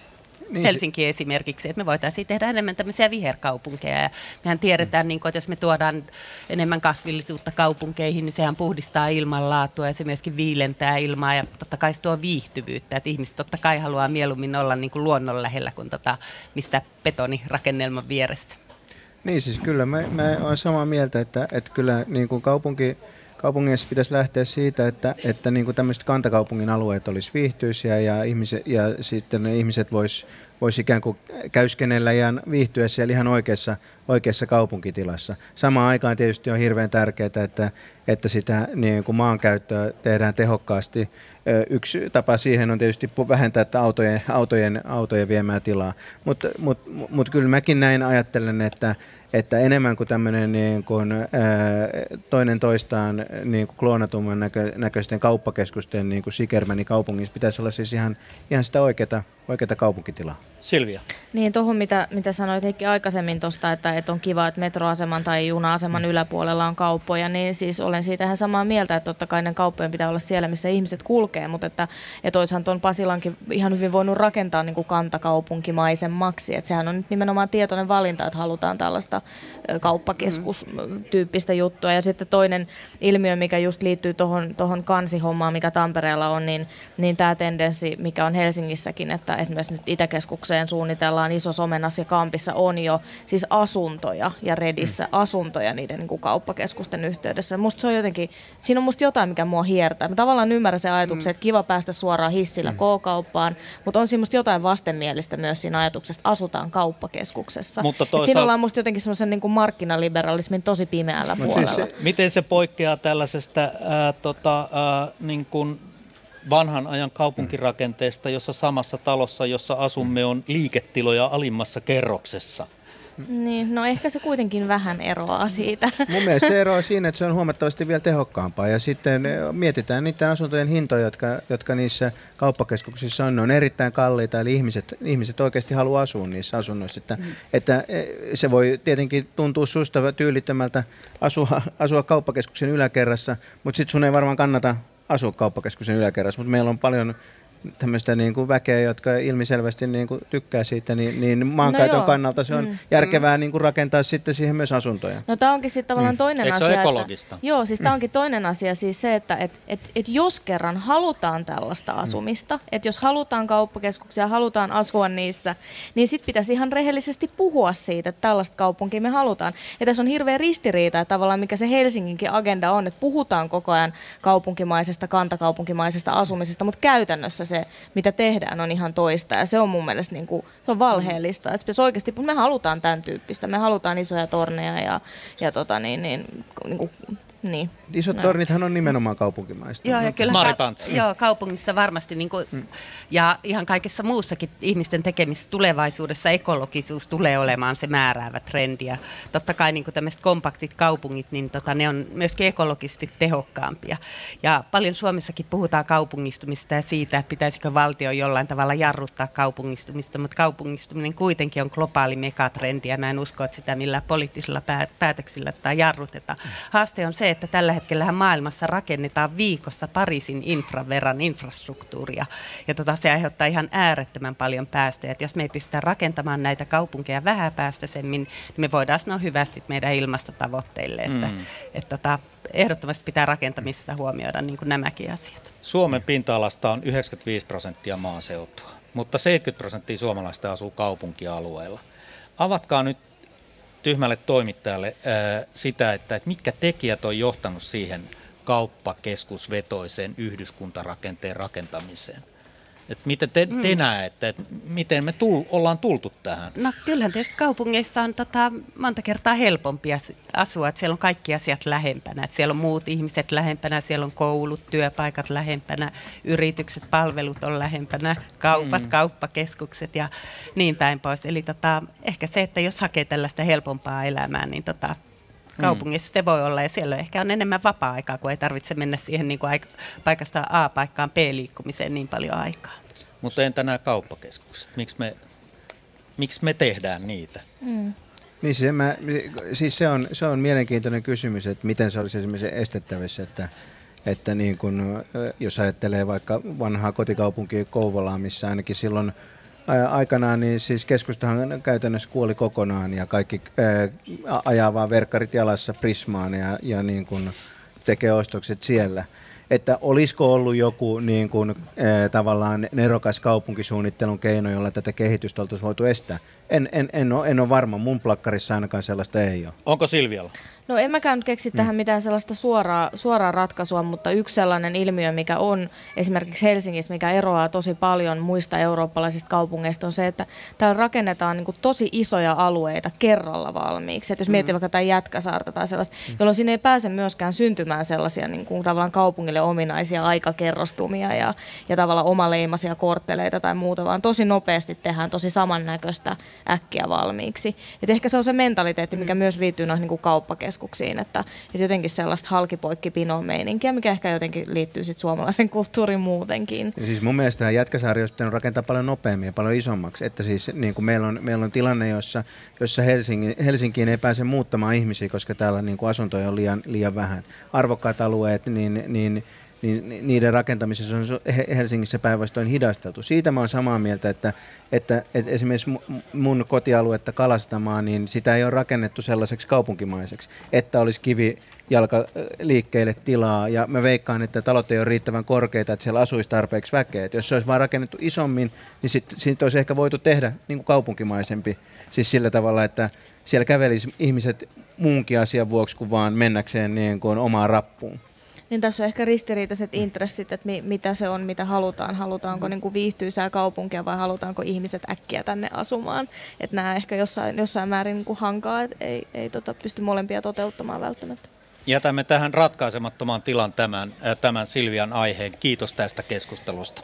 Helsinki esimerkiksi, että me voitaisiin tehdä enemmän tämmöisiä viherkaupunkeja. Ja mehän tiedetään, niin kuin, että jos me tuodaan enemmän kasvillisuutta kaupunkeihin, niin sehän puhdistaa ilmanlaatua ja se myöskin viilentää ilmaa ja totta kai se tuo viihtyvyyttä. Että ihmiset totta kai haluaa mieluummin olla niin kuin luonnon lähellä kuin missä betonirakennelman vieressä. Niin siis kyllä mä olen samaa mieltä, että kyllä niin kuin kaupungeissa pitäisi lähteä siitä, että niin kuin tämmöiset kantakaupungin alueet olisi viihtyisiä ja sitten ihmiset vois ikään kuin käyskennellä ja viihtyä siellä ihan oikeassa kaupunkitilassa. Samaan aikaan tietysti on hirveän tärkeää, että sitä niin kuin maankäyttöä tehdään tehokkaasti. Yksi tapa siihen on tietysti vähentää autojen viemää tilaa, mutta kyllä mäkin näin ajattelen, että enemmän kuin tämmöinen niin kuin, toinen toistaan niin kuin kloonatumman näköisten kauppakeskusten niin kuin Sikermäni kaupungissa pitäisi olla siis ihan sitä oikeata kaupunkitilaa. Silvia. Niin, tuohon mitä sanoit Heikki aikaisemmin tuosta, että on kiva, että metroaseman tai juna-aseman yläpuolella on kauppoja, niin siis olen siitä ihan samaa mieltä, että totta kai ne kauppojen pitää olla siellä, missä ihmiset kulkee, mutta että olisihan tuon Pasilankin ihan hyvin voinut rakentaa niin kuin kantakaupunkimaisemmaksi, että sehän on nyt nimenomaan tietoinen valinta, että halutaan tällaista kauppakeskustyyppistä juttua. Ja sitten toinen ilmiö, mikä just liittyy tuohon kansihommaan, mikä Tampereella on, niin tämä tendenssi, mikä on Helsingissäkin, että esimerkiksi nyt Itäkeskukseen suunnitellaan Isossa Omenassa ja Kampissa on jo siis asuntoja ja Redissä asuntoja niiden niin kuin kauppakeskusten yhteydessä. Musta se on jotenkin, siinä on musta jotain, mikä mua hiertää. Mä tavallaan ymmärrän sen ajatuksen, että kiva päästä suoraan hissillä K-kauppaan, mutta on siinä musta jotain vastenmielistä myös siinä ajatuksessa, että asutaan kauppakeskuksessa. Mutta siinä ollaan musta jotenkin semmoisen niin kuin markkinaliberalismin tosi pimeällä puolella. Siis, miten se poikkeaa tällaisesta niin kuin vanhan ajan kaupunkirakenteesta, jossa samassa talossa, jossa asumme, on liiketiloja alimmassa kerroksessa? Niin, no ehkä se kuitenkin vähän eroaa siitä. Mun mielestä se eroaa siinä, että se on huomattavasti vielä tehokkaampaa. Ja sitten mietitään niiden asuntojen hintoja, jotka niissä kauppakeskuksissa on. Ne on erittäin kalliita, eli ihmiset oikeasti haluaa asua niissä asunnoissa. Että se voi tietenkin tuntua susta tyylittömältä asua kauppakeskuksen yläkerrassa, mutta sitten sun ei varmaan kannata asua kauppakeskuksen yläkerrassa. Mutta meillä on paljon tämmöistä niin kuin väkeä, jotka ilmiselvästi niin kuin tykkää siitä, niin maankäytön kannalta se on järkevää niin kuin rakentaa sitten siihen myös asuntoja. No tämä onkin sitten tavallaan toinen Eikö asia. Se ole ekologista? Joo, siis tämä onkin toinen asia, siis se, että jos kerran halutaan tällaista asumista, että jos halutaan kauppakeskuksia, halutaan asua niissä, niin sitten pitäisi ihan rehellisesti puhua siitä, että tällaista kaupunkia me halutaan. Ja tässä on hirveä ristiriita, että tavallaan mikä se Helsinginkin agenda on, että puhutaan koko ajan kaupunkimaisesta, kantakaupunkimaisesta asumisesta, mutta käytännössä se, mitä tehdään, on ihan toista. Ja se on mun mielestä niin kuin, se on valheellista. Että oikeasti, me halutaan tämän tyyppistä. Me halutaan isoja torneja niin. Isot tornithan on nimenomaan kaupunkimaista. Joo, ja kyllä Mari kaupungissa varmasti niin kuin, ja ihan kaikessa muussakin ihmisten tekemisessä tulevaisuudessa ekologisuus tulee olemaan se määräävä trendi. Ja totta kai niin kuin tämmöiset kompaktit kaupungit, niin ne on myöskin ekologisesti tehokkaampia. Ja paljon Suomessakin puhutaan kaupungistumista ja siitä, että pitäisikö valtio jollain tavalla jarruttaa kaupungistumista, mutta kaupungistuminen kuitenkin on globaali megatrendi ja mä en usko, että sitä millään poliittisilla päätöksillä tai jarrutetaan. Haaste on se, että tällä hetkellähän maailmassa rakennetaan viikossa Pariisin infran verran infrastruktuuria. Ja se aiheuttaa ihan äärettömän paljon päästöjä. Et jos me ei pystytä rakentamaan näitä kaupunkeja vähäpäästöisemmin, niin me voidaan sanoa hyvästi meidän ilmastotavoitteille. Että ehdottomasti pitää rakentamisessa huomioida niin kuin nämäkin asiat. Suomen pinta-alasta on 95% maaseutua, mutta 70% suomalaista asuu kaupunkialueella. Avatkaa nyt tyhmälle toimittajalle sitä, että mitkä tekijät on johtanut siihen kauppakeskusvetoiseen yhdyskuntarakenteen rakentamiseen. Että miten te näette, että miten me ollaan tultu tähän? No kyllähän tietysti kaupungeissa on monta kertaa helpompi asua, että siellä on kaikki asiat lähempänä. Että siellä on muut ihmiset lähempänä, siellä on koulut, työpaikat lähempänä, yritykset, palvelut on lähempänä, kaupat, kauppakeskukset ja niin päin pois. Eli ehkä se, että jos hakee tällaista helpompaa elämää, niin kaupungissa se voi olla ja siellä ehkä on enemmän vapaa-aikaa, kun ei tarvitse mennä siihen niin kuin paikasta A paikkaan B-liikkumiseen niin paljon aikaa. Mutta entä nämä kauppakeskukset? Miksi me tehdään niitä? Niin se on mielenkiintoinen kysymys, että miten se olisi esimerkiksi estettävissä, että niin kun, jos ajattelee vaikka vanhaa kotikaupunkia Kouvolaa, missä ainakin silloin aikanaan niin siis keskustahan käytännössä kuoli kokonaan ja kaikki ajaa vaan verkkarit jalassa Prismaan ja niin kuin tekee ostokset siellä. Että olisiko ollut joku niin kuin, tavallaan nerokas kaupunkisuunnittelun keino, jolla tätä kehitystä oltaisiin voitu estää? En ole varma. Mun plakkarissa ainakaan sellaista ei ole. Onko Silvialla? No en mäkään keksi tähän mitään sellaista suoraa ratkaisua, mutta yksi sellainen ilmiö, mikä on esimerkiksi Helsingissä, mikä eroaa tosi paljon muista eurooppalaisista kaupungeista, on se, että täällä rakennetaan niin kuin tosi isoja alueita kerralla valmiiksi. Et jos miettii vaikka jotain Jätkäsaarta tai sellaista, jolloin siinä ei pääse myöskään syntymään sellaisia niin kuin tavallaan kaupungille ominaisia aikakerrostumia ja tavallaan omaleimaisia kortteleita tai muuta, vaan tosi nopeasti tehdään tosi samannäköistä äkkiä valmiiksi. Et ehkä se on se mentaliteetti, mikä myös liittyy noihin niin kuin kauppakeskuksiin, että jotenkin sellaista halkipoikkipinoa meininkiä, mikä ehkä jotenkin liittyy sit suomalaisen kulttuuriin muutenkin. Ja siis mun mielestä Jätkäsaari olisi pitänyt rakentaa paljon nopeammin ja paljon isommaksi, että siis niin kuin meillä on tilanne, jossa Helsinkiin ei pääse muuttamaan ihmisiä, koska täällä niin kuin asuntoja on liian vähän. Arvokkaat alueet, niin niiden rakentamisessa on Helsingissä päinvastoin hidasteltu. Siitä mä oon samaa mieltä, että esimerkiksi mun kotialuetta Kalastamaa, niin sitä ei ole rakennettu sellaiseksi kaupunkimaiseksi, että olisi kivijalkaliikkeille tilaa, ja mä veikkaan, että talot ei ole riittävän korkeita, että siellä asuisi tarpeeksi väkeä. Et jos se olisi vaan rakennettu isommin, niin siitä olisi ehkä voitu tehdä niin kuin kaupunkimaisempi, siis sillä tavalla, että siellä kävelisi ihmiset muunkin asian vuoksi kuin vaan mennäkseen niin kuin omaan rappuun. Niin tässä on ehkä ristiriitaiset intressit, että mitä se on, mitä halutaan. Halutaanko niin kuin viihtyisää kaupunkia vai halutaanko ihmiset äkkiä tänne asumaan. Että nämä ehkä jossain määrin niin kuin hankaa, että ei pysty molempia toteuttamaan välttämättä. Jätämme tähän ratkaisemattomaan tilan tämän Silvian aiheen. Kiitos tästä keskustelusta.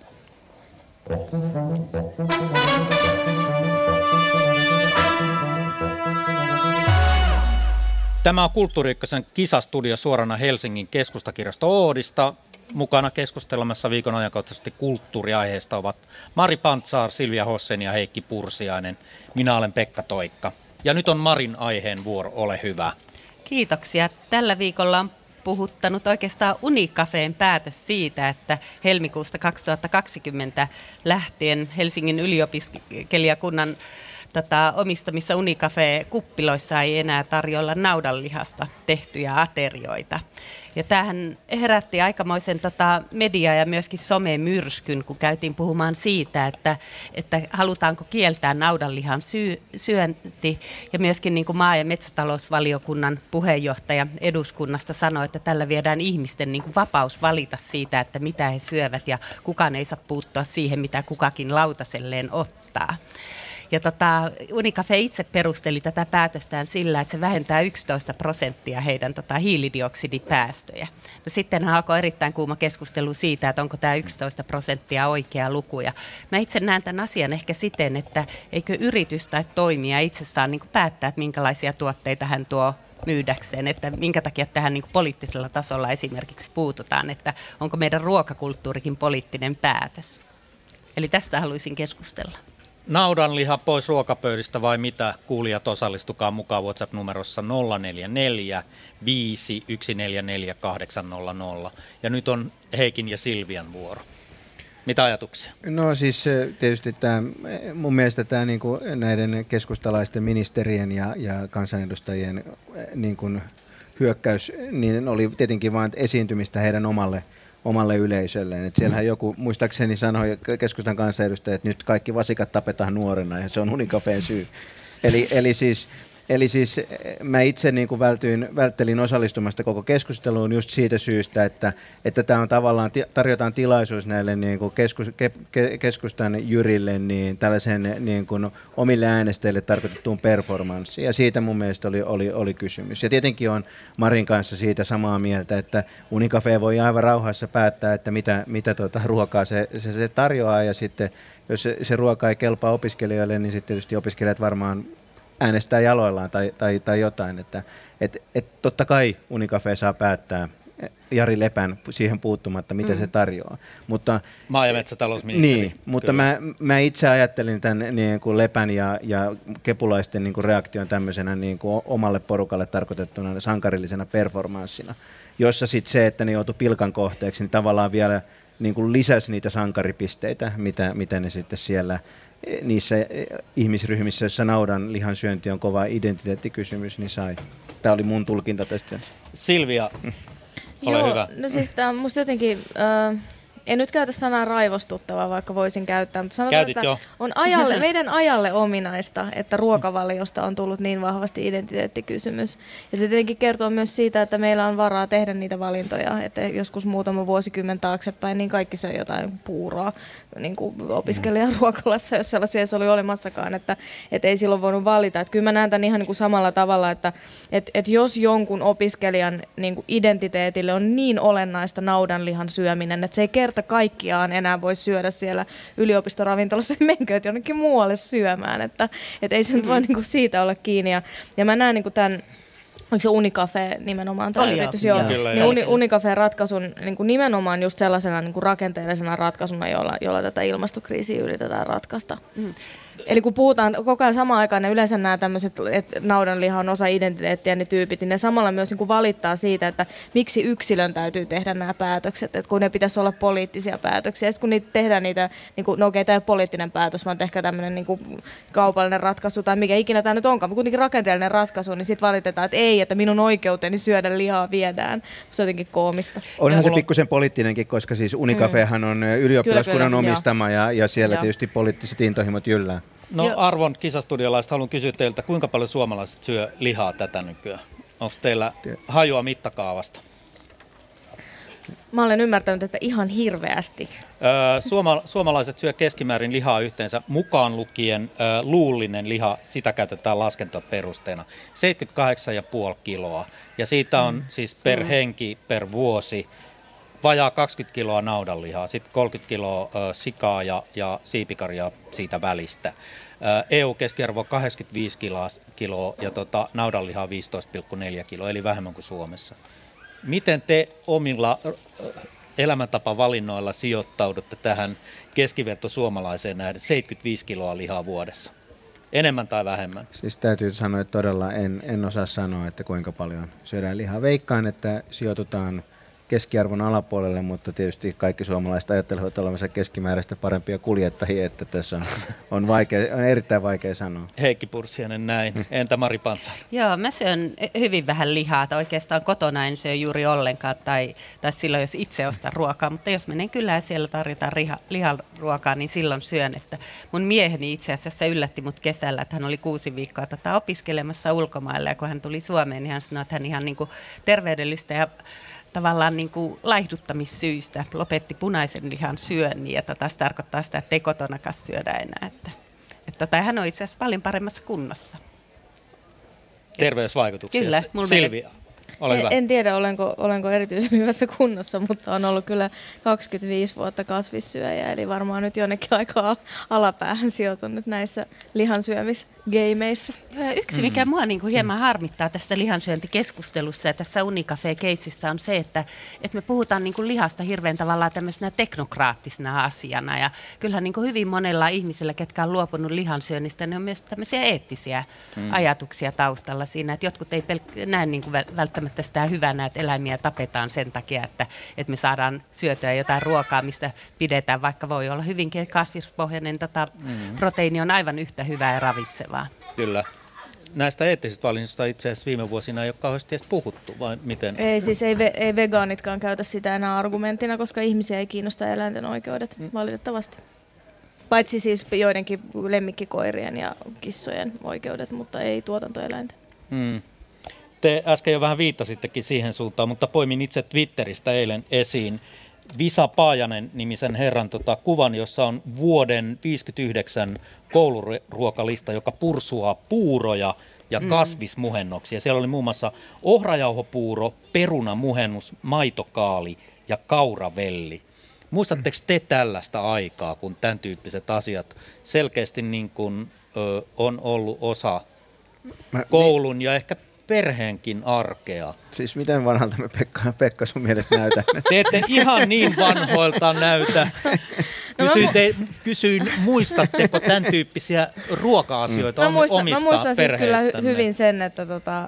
Tämä on Kulttuuri Ykkösen kisastudio suorana Helsingin keskustakirjasto Oodista. Mukana keskustelemassa viikon ajankohtaisesti kulttuuriaiheesta ovat Mari Pantsaar, Silvia Hossen ja Heikki Pursiainen. Minä olen Pekka Toikka. Ja nyt on Marin aiheen vuoro, ole hyvä. Kiitoksia. Tällä viikolla on puhuttanut oikeastaan Unicafeen päätös siitä, että helmikuusta 2020 lähtien Helsingin yliopiskelijakunnan omistamissa Unicafe-kuppiloissa ei enää tarjolla naudanlihasta tehtyjä aterioita. Ja tämähän herätti aikamoisen media- ja myöskin somemyrskyn, kun käytiin puhumaan siitä, että halutaanko kieltää naudanlihan syönti. Ja myöskin niin kuin maa- ja metsätalousvaliokunnan puheenjohtaja eduskunnasta sanoi, että tällä viedään ihmisten niin kuin vapaus valita siitä, että mitä he syövät ja kukaan ei saa puuttua siihen, mitä kukakin lautaselleen ottaa. Ja Unicafe itse perusteli tätä päätöstään sillä, että se vähentää 11% heidän hiilidioksidipäästöjä. No sittenhän alkoi erittäin kuuma keskustelu siitä, että onko tämä 11% oikea luku. Ja mä itse näen tämän asian ehkä siten, että eikö yritys tai toimija itse saa niin kuin päättää, että minkälaisia tuotteita hän tuo myydäkseen, että minkä takia tähän niin kuin poliittisella tasolla esimerkiksi puututaan, että onko meidän ruokakulttuurikin poliittinen päätös. Eli tästä haluaisin keskustella. Naudanliha pois ruokapöydistä vai mitä? Kuulijat, osallistukaa mukaan WhatsApp-numerossa 044 5 144 800. Ja nyt on Heikin ja Silvian vuoro. Mitä ajatuksia? No siis tietysti mun mielestä tämä niin kuin näiden keskustalaisten ministerien ja kansanedustajien niin kuin hyökkäys niin oli tietenkin vain esiintymistä heidän omalle yleisölleen. Et siellähän joku, muistaakseni sanoi keskustan kansanedustaja, että nyt kaikki vasikat tapetaan nuorena ja se on Unicafeen syy. Eli siis mä itse niin kuin välttelin osallistumasta koko keskusteluun just siitä syystä, että tämä on tavallaan, tarjotaan tilaisuus näille niin kuin keskustan jyrille niin tällaisen niin kuin omille äänestäjille tarkoitettuun performanssiin. Ja siitä mun mielestä oli kysymys. Ja tietenkin on Marin kanssa siitä samaa mieltä, että Unicafe voi aivan rauhassa päättää, että mitä ruokaa se tarjoaa. Ja sitten jos se ruoka ei kelpaa opiskelijoille, niin sitten tietysti opiskelijat varmaan äänestää jaloillaan tai jotain, että totta kai Unicafe saa päättää Jari Lepän siihen puuttumatta, mitä se tarjoaa. Mutta, maa- ja metsätalousministeri. Niin, mutta mä itse ajattelin tämän niin kuin Lepän ja kepulaisten niin kuin reaktion tämmöisenä niin kuin omalle porukalle tarkoitettuna sankarillisena performanssina, jossa sitten se, että ne joutui pilkan kohteeksi, niin tavallaan niin kuin lisäsi niitä sankaripisteitä, mitä ne sitten siellä niissä ihmisryhmissä, joissa naudan lihansyönti on kova identiteettikysymys, niin sai. Tämä oli mun tulkinta tästä. Silvia, ole hyvä. No siis tämä on musta jotenkin, en nyt käytä sanaa raivostuttavaa, vaikka voisin käyttää, mutta sanotaan, että on meidän ajalle ominaista, että ruokavaliosta on tullut niin vahvasti identiteettikysymys. Ja se tietenkin kertoo myös siitä, että meillä on varaa tehdä niitä valintoja, että joskus muutama vuosikymmen taaksepäin, niin kaikki söi jotain puuroa niin kuin opiskelijan ruokalassa, jos sellaisia ei oli olemassakaan, että ei silloin voinut valita. Että kyllä mä näen tämän ihan niin kuin samalla tavalla, että jos jonkun opiskelijan niin kuin identiteetille on niin olennaista naudanlihan syöminen, että se ei kerta kaikkiaan enää voi syödä siellä yliopistoravintolassa, menkö jonnekin muualle syömään, että ei se nyt voi niinku siitä olla kiinni. Ja mä näen niinku tämän, oliko se Unicafe nimenomaan tämä yritys? Joo. Niin Unicafen ratkaisun niinku nimenomaan just sellaisena niinku rakenteellisena ratkaisuna, jolla tätä ilmastokriisiä yritetään ratkaista. Eli kun puhutaan koko ajan samaan aikaan, ne yleensä nämä tämmöiset, että naudanliha on osa identiteettiä, ne tyypit, niin ne samalla myös niin kuin valittaa siitä, että miksi yksilön täytyy tehdä nämä päätökset, että kun ne pitäisi olla poliittisia päätöksiä. Ja sitten kun niitä tehdään niitä, niin kuin, no okei, tämä ei ole poliittinen päätös, vaan ehkä tämmöinen niin kuin kaupallinen ratkaisu tai mikä ikinä tämä nyt onkaan, mutta kuitenkin rakenteellinen ratkaisu, niin sitten valitetaan, että ei, että minun oikeuteni syödä lihaa viedään. Se on jotenkin koomista. Onhan se pikkusen poliittinenkin, koska siis Unicafehan on ylioppilaskunnan omistama ja siellä tietysti poliittiset intohimot jyllää. No arvon kisastudiolaiset, haluan kysyä teiltä, kuinka paljon suomalaiset syö lihaa tätä nykyään? Onko teillä hajua mittakaavasta? Mä olen ymmärtänyt, että ihan hirveästi. Suomalaiset syö keskimäärin lihaa yhteensä, mukaan lukien luullinen liha, sitä käytetään laskentaperusteena, 78,5 kiloa. Ja siitä on siis per henki per vuosi vajaa 20 kiloa naudanlihaa, sitten 30 kiloa sikaa ja siipikarjaa siitä välistä. EU-keskiarvo 85 kiloa ja naudanlihaa 15,4 kiloa, eli vähemmän kuin Suomessa. Miten te omilla elämäntapavalinnoilla sijoittaudutte tähän keskivertosuomalaiseen nähden 75 kiloa lihaa vuodessa? Enemmän tai vähemmän? Siis täytyy sanoa, että todella en osaa sanoa, että kuinka paljon syödään lihaa. Veikkaan, että sijoitutaan keskiarvon alapuolelle, mutta tietysti kaikki suomalaiset ajattelevat olevansa keskimääräistä parempia kuljettajia, että tässä on erittäin vaikea sanoa. Heikki Purssiainen näin. Entä Mari Pantsar? Joo, mä syön hyvin vähän lihaa, tai oikeastaan kotona en syö juuri ollenkaan, tai silloin jos itse ostan ruokaa, mutta jos menen kylään ja siellä tarjotaan liharuokaa, niin silloin syön. Että mun mieheni itse asiassa yllätti mut kesällä, että hän oli 6 viikkoa opiskelemassa ulkomailla, ja kun hän tuli Suomeen, niin hän sanoi, että hän ihan niin kuin terveydellistä ja tavallaan niin kuin laihduttamissyistä lopetti punaisen lihan syönnin, ja taas tarkoittaa sitä, että ei kotonakaan syödä enää. Että hän on itse asiassa paljon paremmassa kunnossa. Terveysvaikutuksia. Kyllä. Silvia, ole hyvä. En tiedä, olenko erityisen hyvässä kunnossa, mutta on ollut kyllä 25 vuotta kasvissyöjä, eli varmaan nyt jonnekin aikaa alapäähän sijoitunut näissä lihansyömisgeimeissä. Yksi, mikä mua niin kuin hieman harmittaa tässä lihansyöntikeskustelussa ja tässä Unicafe-keississä on se, että me puhutaan niin kuin lihasta hirveän tavallaan tämmöisenä teknokraattisena asiana. Ja kyllähän niin kuin hyvin monella ihmisellä, ketkä on luopunut lihansyönnistä, ne on myös tämmöisiä eettisiä ajatuksia taustalla siinä, että jotkut ei näe niin kuin välttämättä sitä hyvänä, että eläimiä tapetaan sen takia, että me saadaan syötyä jotain ruokaa, mistä pidetään, vaikka voi olla hyvinkin kasvispohjainen proteiini on aivan yhtä hyvää ja ravitsevaa. Kyllä. Näistä eettisistä valinnoista itse asiassa viime vuosina ei ole kauheasti edes puhuttu, vai miten? Ei, siis ei vegaanitkaan käytä sitä enää argumenttina, koska ihmisiä ei kiinnosta eläinten oikeudet, valitettavasti. Paitsi siis joidenkin lemmikkikoirien ja kissojen oikeudet, mutta ei tuotantoeläinten. Te äsken jo vähän viittasittekin siihen suuntaan, mutta poimin itse Twitteristä eilen esiin Visa Paajanen nimisen herran kuvan, jossa on vuoden 1959 kouluruokalista, joka pursuaa puuroja ja kasvismuhennoksia. Siellä oli muun muassa ohrajauhopuuro, perunamuhennus, maitokaali ja kauravelli. Muistatteko te tällaista aikaa, kun tämän tyyppiset asiat selkeästi niin kuin, on ollut osa koulun ja ehkä perheenkin arkea? Siis miten vanhalta me Pekka sun mielestä näytän? Te ette ihan niin vanhoilta näytä. Kysyin, muistatteko tämän tyyppisiä ruoka-asioita omista Mä muistan siis kyllä hyvin sen, että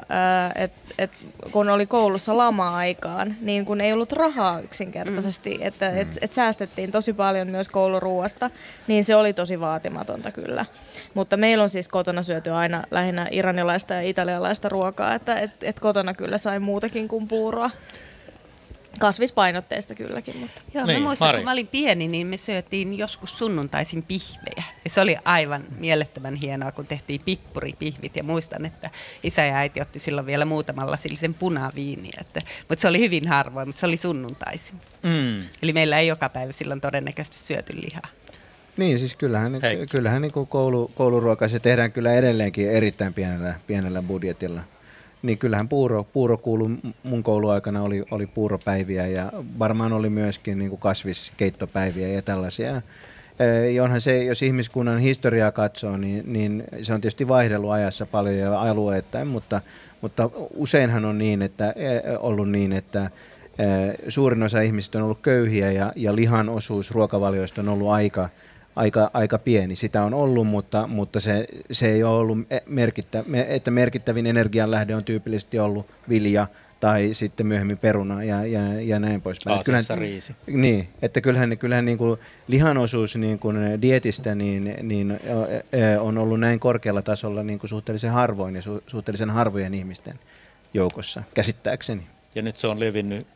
kun oli koulussa lama-aikaan, niin kun ei ollut rahaa yksinkertaisesti, että säästettiin tosi paljon myös kouluruuasta, niin se oli tosi vaatimatonta kyllä. Mutta meillä on siis kotona syöty aina lähinnä iranilaista ja italialaista ruokaa, että kotona kyllä sai muutakin kuin puuroa. Kasvispainotteista kylläkin. Mutta. Joo, mä muistan, kun mä olin pieni, niin me syötiin joskus sunnuntaisin pihvejä. Ja se oli aivan mielettömän hienoa, kun tehtiin pippuripihvit. Ja muistan, että isä ja äiti otti silloin vielä muutaman lasillisen punaviiniä. Mutta se oli hyvin harvoin, mutta se oli sunnuntaisin. Eli meillä ei joka päivä silloin todennäköisesti syöty lihaa. Niin, siis kyllähän niin kuin kouluruoka se tehdään kyllä edelleenkin erittäin pienellä budjetilla. Niin kyllähän puuro kuului mun kouluaikana oli puuropäiviä ja varmaan oli myöskin niin kuin kasviskeittopäiviä ja tällaisia. Ja onhan se, jos ihmiskunnan historiaa katsoo, niin se on tietysti vaihdellut ajassa paljon ja alueittain, mutta useinhan on ollut niin, että suurin osa ihmisistä on ollut köyhiä ja lihan osuus ruokavalioista on ollut aika pieni. Sitä on ollut, mutta se ei ole ollut merkittävin energianlähde on tyypillisesti ollut vilja tai sitten myöhemmin peruna ja näin poispäin. Aasiassa riisi. Niin, että kyllähän niin kuin lihan osuus niin kuin dietistä niin on ollut näin korkealla tasolla niin kuin suhteellisen harvoin ja suhteellisen harvojen ihmisten joukossa, käsittääkseni. Ja nyt se on levinnyt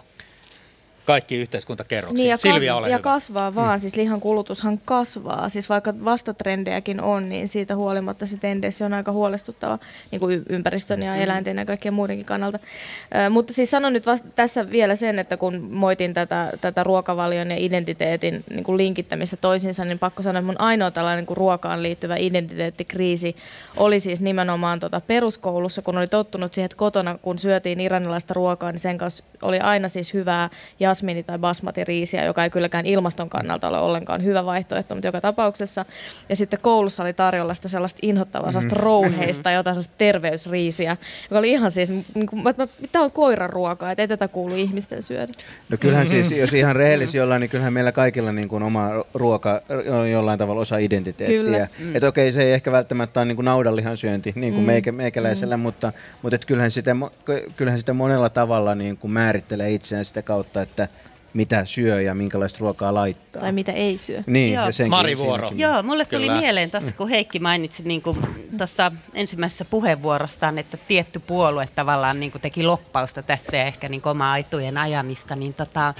kaikki yhteiskuntakerroksiin. Niin Silvia, ole ja hyvä. kasvaa vaan, siis lihan kulutushan kasvaa. Siis vaikka vastatrendejäkin on, niin siitä huolimatta se tendenssi on aika huolestuttava niin kuin ympäristön ja eläinten ja kaikkien muidenkin kannalta. Mutta siis sanon nyt tässä vielä sen, että kun moitin tätä ruokavalion ja identiteetin niin kuin linkittämistä toisiinsa, niin pakko sanoa, että mun ainoa tällainen niin kuin ruokaan liittyvä identiteettikriisi oli siis nimenomaan peruskoulussa, kun oli tottunut siihen, että kotona kun syötiin iranilaista ruokaa, niin sen kanssa oli aina siis hyvää jasmini- tai basmati-riisiä, joka ei kylläkään ilmaston kannalta ole ollenkaan hyvä vaihtoehto, mutta joka tapauksessa. Ja sitten koulussa oli tarjolla sitä sellaista inhottavaa, sellaista rouheista, jotain sellaista terveysriisiä, joka oli ihan siis, tämä on koiran ruokaa, että ei tätä kuulu ihmisten syödä. No kyllähän siis, jos ihan rehellisiä ollaan, niin kyllähän meillä kaikilla niin kuin oma ruoka on jollain tavalla osa identiteettiä. Että okei, se ei ehkä välttämättä ole niin kuin naudanlihan syönti, niin kuin meikäläisellä, mutta et kyllähän sitä monella tavalla niin kuin määrittelee itseään sitä kautta, että mitä syö ja minkälaista ruokaa laittaa. Tai mitä ei syö. Niin, Joo. ja senkin, Mari Vuoro. Joo, mulle tuli mieleen tuossa, kun Heikki mainitsi niin tuossa ensimmäisessä puheenvuorossaan, että tietty puolue tavallaan niin teki loppausta tässä ja ehkä niin omaa etujen ajamista, niin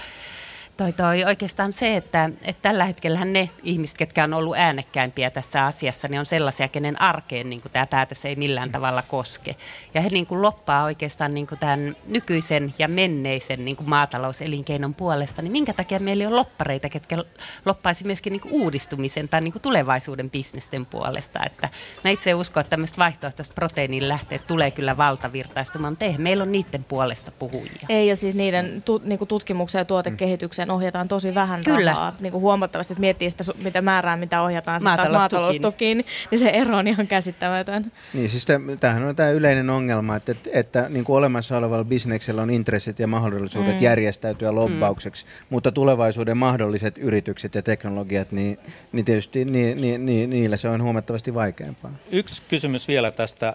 toi oikeastaan se, että tällä hetkellähän ne ihmiset, ketkä on ollut äänekkäimpiä tässä asiassa, niin on sellaisia, kenen arkeen niin tämä päätös ei millään tavalla koske. Ja he niin loppaa oikeastaan niin tämän nykyisen ja menneisen niin maatalouselinkeinon puolesta, niin minkä takia meillä on loppareita, ketkä loppaisi myöskin niin uudistumisen tai niin tulevaisuuden bisnesten puolesta. Että mä itse uskon, että tämmöistä vaihtoehtoista proteiinin lähteet tulee kyllä valtavirtaistumaan, mutta meillä on niiden puolesta puhujia. Ei, ja siis niiden tutkimukseen ja tuotekehitykseen ohjataan tosi vähän Kyllä. rahaa. Niin kuin huomattavasti, että miettii sitä, mitä määrää, mitä ohjataan maataloustukiin, niin se ero on ihan käsittämätön. Niin, siis tämähän on tämä yleinen ongelma, että niin kuin olemassa olevalla bisneksellä on intressit ja mahdollisuudet järjestäytyä lobbaukseksi, mutta tulevaisuuden mahdolliset yritykset ja teknologiat, niin tietysti niillä se on huomattavasti vaikeampaa. Yksi kysymys vielä tästä.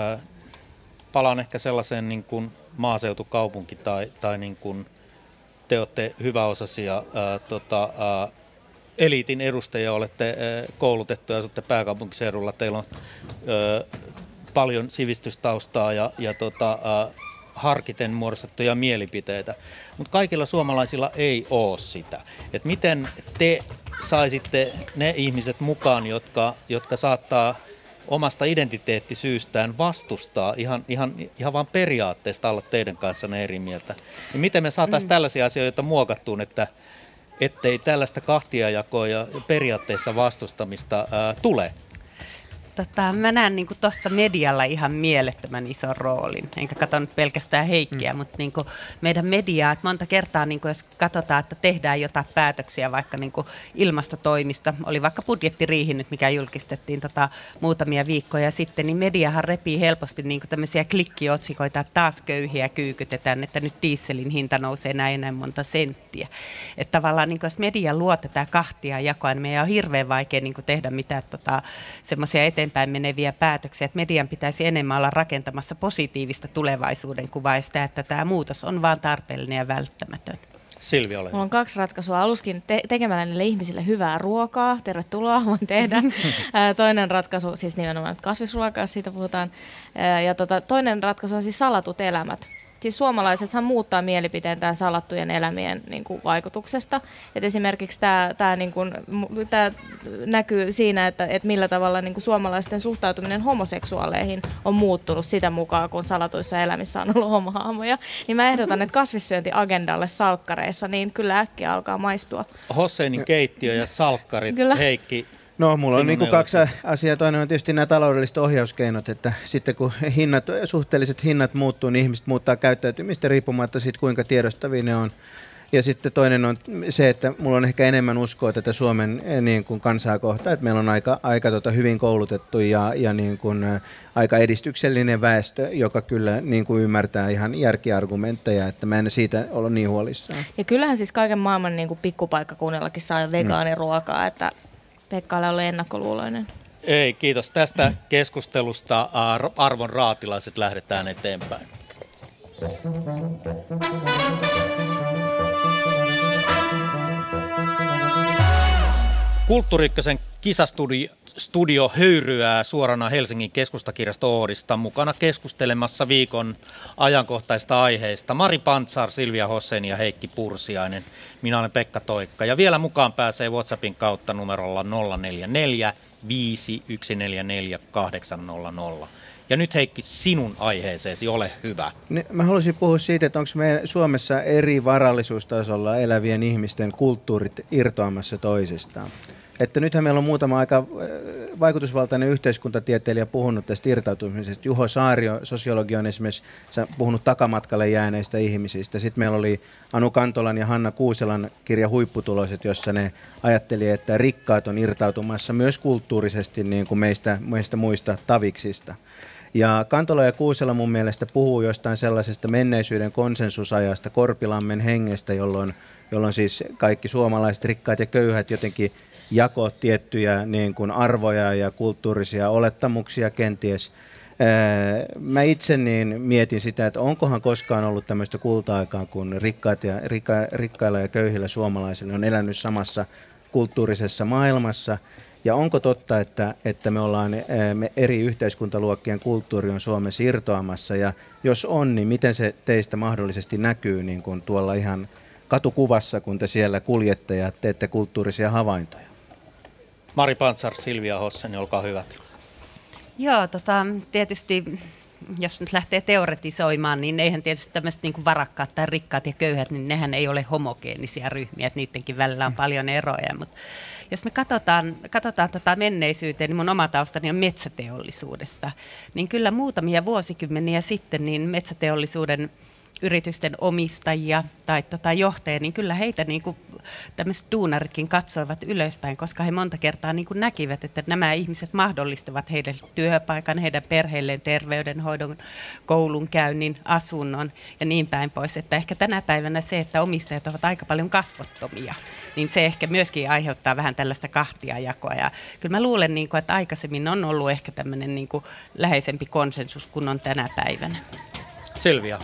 Palaan ehkä sellaiseen niin kuin maaseutukaupunki tai niin kuin te olette hyväosaisia eliitin edustajia, olette koulutettuja, asutte pääkaupunkiseudulla, teillä on paljon sivistystaustaa ja harkiten muodostettuja mielipiteitä, mutta kaikilla suomalaisilla ei ole sitä. Et miten te saisitte ne ihmiset mukaan, jotka saattaa omasta identiteettisyystään vastustaa ihan vaan periaatteesta olla teidän kanssanne eri mieltä. Ja miten me saataisiin tällaisia asioita muokattuun, ettei tällaista kahtiajakoa ja periaatteessa vastustamista tule? Mä näen niin tuossa medialla ihan mielettömän ison roolin, enkä katso nyt pelkästään Heikkiä, mutta niin meidän mediaa, että monta kertaa niin jos katsotaan, että tehdään jotain päätöksiä vaikka niin ilmastotoimista, oli vaikka budjettiriihi nyt, mikä julkistettiin muutamia viikkoja sitten, niin mediahan repii helposti niin tämmöisiä klikkiotsikoita, että taas köyhiä kyykytetään, että nyt dieselin hinta nousee näin monta senttiä. Että tavallaan niin jos media luo tätä kahtia jakoa, niin meidän on hirveän vaikea niin tehdä mitään semmoisia eteenpäin meneviä päätöksiä, että median pitäisi enemmän olla rakentamassa positiivista tulevaisuuden kuvaa ja sitä, että tämä muutos on vaan tarpeellinen ja välttämätön. Silvia, ole. Mulla on 2 ratkaisua. Aluskin tekemällä niille ihmisille hyvää ruokaa. Tervetuloa, voin tehdä. Toinen ratkaisu, siis nimenomaan kasvisruokaa, jos siitä puhutaan. Ja toinen ratkaisu on siis salatut elämät. Siis suomalaisethan muuttaa mielipiteen tämän salattujen elämien niin kuin vaikutuksesta. Et esimerkiksi tämä näkyy siinä, että millä tavalla niin kuin suomalaisten suhtautuminen homoseksuaaleihin on muuttunut sitä mukaan, kun salatuissa elämissä on ollut homohaamoja. Niin mä ehdotan, että kasvissyönti agendalle salkkareissa, niin kyllä äkkiä alkaa maistua. Hosseinin keittiö ja salkkarit, Kyllä. Heikki. No, mulla on niin 2 asiaa. Toinen on tietysti nämä taloudelliset ohjauskeinot, että sitten kun suhteelliset hinnat muuttuu, niin ihmiset muuttaa käyttäytymistä riippumatta siitä, kuinka tiedostavia ne on. Ja sitten toinen on se, että mulla on ehkä enemmän uskoa tätä Suomen niin kuin kansaa kohtaan, että meillä on aika hyvin koulutettu ja niin kuin, aika edistyksellinen väestö, joka kyllä niin kuin ymmärtää ihan järkiargumentteja, että mä en siitä ole niin huolissaan. Ja kyllähän siis kaiken maailman niin kuin pikkupaikkakunnallakin saa vegaaniruokaa, että Pekka ole ollut ennakkoluuloinen. Ei, kiitos tästä keskustelusta. Arvon raatilaiset, lähdetään eteenpäin. Kulttuuri Ykkösen kisastudio höyryää suorana Helsingin keskustakirjasto Oodista, mukana keskustelemassa viikon ajankohtaista aiheista. Mari Pantsar, Silvia Hossein ja Heikki Pursiainen. Minä olen Pekka Toikka ja vielä mukaan pääsee WhatsAppin kautta numerolla 044 5144 800. Ja nyt Heikki, sinun aiheeseesi, ole hyvä. Mä haluaisin puhua siitä, että onko meidän Suomessa eri varallisuustasolla elävien ihmisten kulttuurit irtoamassa toisistaan. Että nythän meillä on muutama aika vaikutusvaltainen yhteiskuntatieteilijä puhunut tästä irtautumisesta. Juho Saario, sosiologi, on esimerkiksi puhunut takamatkalle jääneistä ihmisistä. Sitten meillä oli Anu Kantolan ja Hanna Kuuselan kirja Huipputuloiset, jossa ne ajatteli, että rikkaat on irtautumassa myös kulttuurisesti niin kuin meistä muista taviksista. Ja Kantola ja Kuusela mun mielestä puhuu jostain sellaisesta menneisyyden konsensusajasta, Korpilammen hengestä, jolloin siis kaikki suomalaiset rikkaat ja köyhät jotenkin jako tiettyjä niin kuin arvoja ja kulttuurisia olettamuksia kenties. Mä itse niin mietin sitä, että onkohan koskaan ollut tämmöistä kulta-aikaa, kun rikkailla ja köyhillä suomalaisilla on elänyt samassa kulttuurisessa maailmassa. Ja onko totta, että me eri yhteiskuntaluokkien kulttuuri on Suomessa irtoamassa, ja jos on, niin miten se teistä mahdollisesti näkyy niin kuin tuolla ihan katukuvassa, kun te siellä kuljette ja teette kulttuurisia havaintoja? Mari Pantsar, Silvia Hossein, olkaa hyvät. Joo, tietysti jos nyt lähtee teoretisoimaan, niin eihän tietysti tämmöiset niin kuin varakkaat tai rikkaat ja köyhät, niin nehän ei ole homogeenisia ryhmiä, että niidenkin välillä on paljon eroja. Mutta jos me katsotaan tätä menneisyyteen, niin mun oma taustani on metsäteollisuudessa, niin kyllä muutamia vuosikymmeniä sitten niin metsäteollisuuden yritysten omistajia tai johtajia, niin kyllä heitä niin kuin tämmöiset duunaritkin katsoivat ylöspäin, koska he monta kertaa niin kuin näkivät, että nämä ihmiset mahdollistavat heille työpaikan, heidän perheilleen terveydenhoidon, koulunkäynnin, asunnon ja niin päin pois. Että ehkä tänä päivänä se, että omistajat ovat aika paljon kasvottomia, niin se ehkä myöskin aiheuttaa vähän tällaista kahtiajakoa. Ja kyllä mä luulen, niin kuin, että aikaisemmin on ollut ehkä tämmöinen niin kuin läheisempi konsensus kuin on tänä päivänä. Silvia.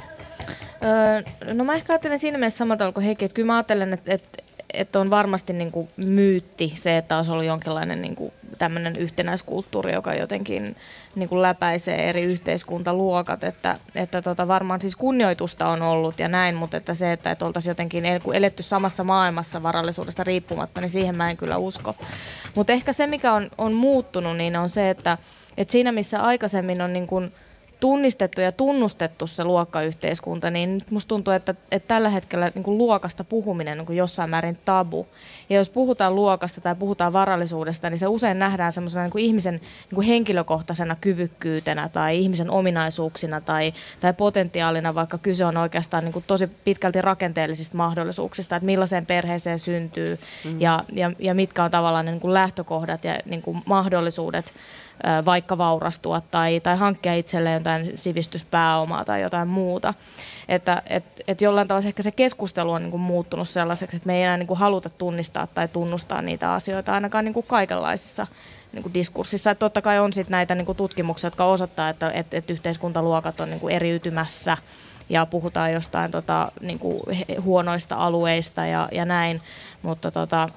No mä ehkä ajattelen siinä mielessä samalla tavalla kuin Heikki, että kyllä mä ajattelen, että on varmasti niin kuin myytti se, että olisi ollut jonkinlainen niin kuin tämmöinen yhtenäiskulttuuri, joka jotenkin niin kuin läpäisee eri yhteiskuntaluokat, että varmaan siis kunnioitusta on ollut ja näin, mutta että se, että oltaisiin jotenkin eletty samassa maailmassa varallisuudesta riippumatta, niin siihen mä en kyllä usko. Mutta ehkä se, mikä on muuttunut, niin on se, että siinä missä aikaisemmin on niin kuin tunnistettu ja tunnustettu se luokkayhteiskunta, niin nyt musta tuntuu, että tällä hetkellä niin kuin luokasta puhuminen on niin jossain määrin tabu. Ja jos puhutaan luokasta tai puhutaan varallisuudesta, niin se usein nähdään semmoisena niin kuin ihmisen niin kuin henkilökohtaisena kyvykkyytenä tai ihmisen ominaisuuksina tai potentiaalina, vaikka kyse on oikeastaan niin kuin tosi pitkälti rakenteellisista mahdollisuuksista, että millaiseen perheeseen syntyy ja mitkä on tavallaan ne niin kuin lähtökohdat ja niin kuin mahdollisuudet vaikka vaurastua tai hankkia itselleen jotain sivistyspääomaa tai jotain muuta. Että jollain tavalla ehkä se keskustelu on niin kuin muuttunut sellaiseksi, että me ei enää niin kuin haluta tunnistaa tai tunnustaa niitä asioita ainakaan niin kuin kaikenlaisissa niin kuin diskurssissa. Että totta kai on sitten näitä niin kuin tutkimuksia, jotka osoittaa, että yhteiskuntaluokat on niin kuin eriytymässä ja puhutaan jostain niin kuin huonoista alueista ja näin, mutta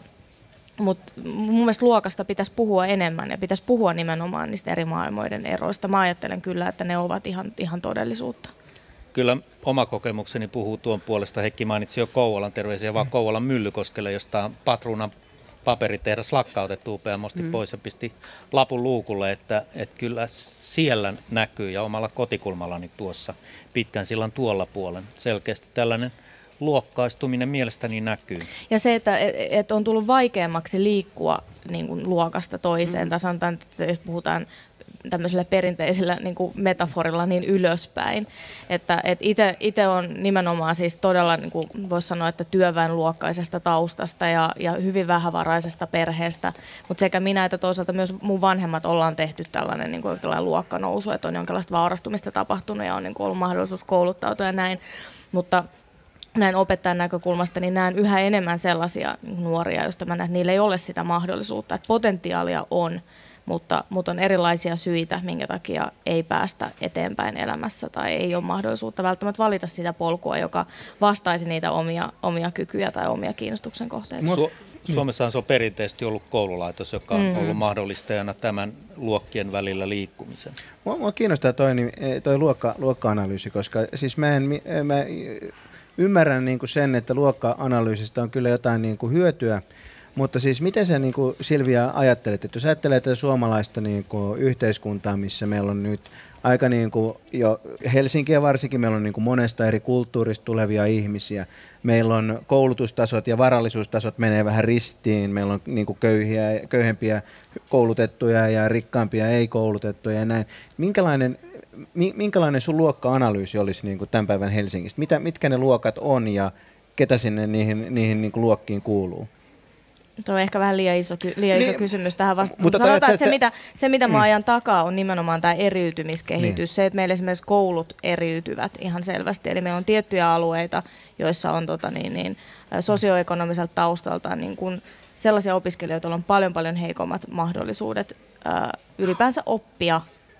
mun mielestä luokasta pitäisi puhua enemmän ja pitäisi puhua nimenomaan niistä eri maailmoiden eroista. Mä ajattelen kyllä, että ne ovat ihan todellisuutta. Kyllä oma kokemukseni puhuu tuon puolesta. Heikki mainitsi jo Kouvolan, terveisiä vaan Kouvolan Myllykoskelle, josta Patruunan paperitehdas lakkautettu upeamosti pois ja pisti lapun luukulle, että kyllä siellä näkyy ja omalla kotikulmallani tuossa pitkän sillan tuolla puolen selkeästi tällainen luokkaistuminen mielestäni näkyy. Ja se, että on tullut vaikeammaksi liikkua niin kuin luokasta toiseen, tai sanotaan, että jos puhutaan tämmöisellä perinteisellä niin kuin metaforilla niin ylöspäin, että itse on nimenomaan siis todella, niin kuin voisi sanoa, että työväenluokkaisesta taustasta ja hyvin vähävaraisesta perheestä, mutta sekä minä että toisaalta myös mun vanhemmat ollaan tehty tällainen niin kuin jonkinlainen luokkanousu, että on jonkinlaista vaurastumista tapahtunut ja on niin kuin ollut mahdollisuus kouluttautua ja näin, mutta näin opettajan näkökulmasta, niin näen yhä enemmän sellaisia nuoria, joista mä näen, että niillä ei ole sitä mahdollisuutta, että potentiaalia on, mutta on erilaisia syitä, minkä takia ei päästä eteenpäin elämässä tai ei ole mahdollisuutta välttämättä valita sitä polkua, joka vastaisi niitä omia kykyjä tai omia kiinnostuksen kohteita. Suomessahan se on perinteisesti ollut koululaitos, joka on ollut mahdollistajana tämän luokkien välillä liikkumisen. Mua kiinnostaa toi luokka-analyysi, koska siis mä ymmärrän niin kuin sen, että luokka-analyysistä on kyllä jotain niin kuin hyötyä, mutta siis miten sä niin kuin Silvia ajattelet, että jos ajattelee tätä suomalaista niin kuin yhteiskuntaa, missä meillä on nyt aika niin kuin jo Helsinkiä varsinkin, meillä on niin kuin monesta eri kulttuurista tulevia ihmisiä, meillä on koulutustasot ja varallisuustasot menee vähän ristiin, meillä on niin kuin köyhempiä koulutettuja ja rikkaampia ei-koulutettuja ja näin. Minkälainen sun luokka-analyysi olisi niin kuin tämän päivän Helsingistä? Mitkä ne luokat on ja ketä sinne niihin niin kuin luokkiin kuuluu? Tuo on ehkä vähän liian iso kysymys tähän vastaan. Mutta sanotaan, että se, mitä mä ajan takaa, on nimenomaan tämä eriytymiskehitys. Niin. Se, että meillä esimerkiksi koulut eriytyvät ihan selvästi. Eli meillä on tiettyjä alueita, joissa on sosioekonomiselta taustalta niin kuin sellaisia opiskelijoita, joilla on paljon heikommat mahdollisuudet ylipäänsä oppia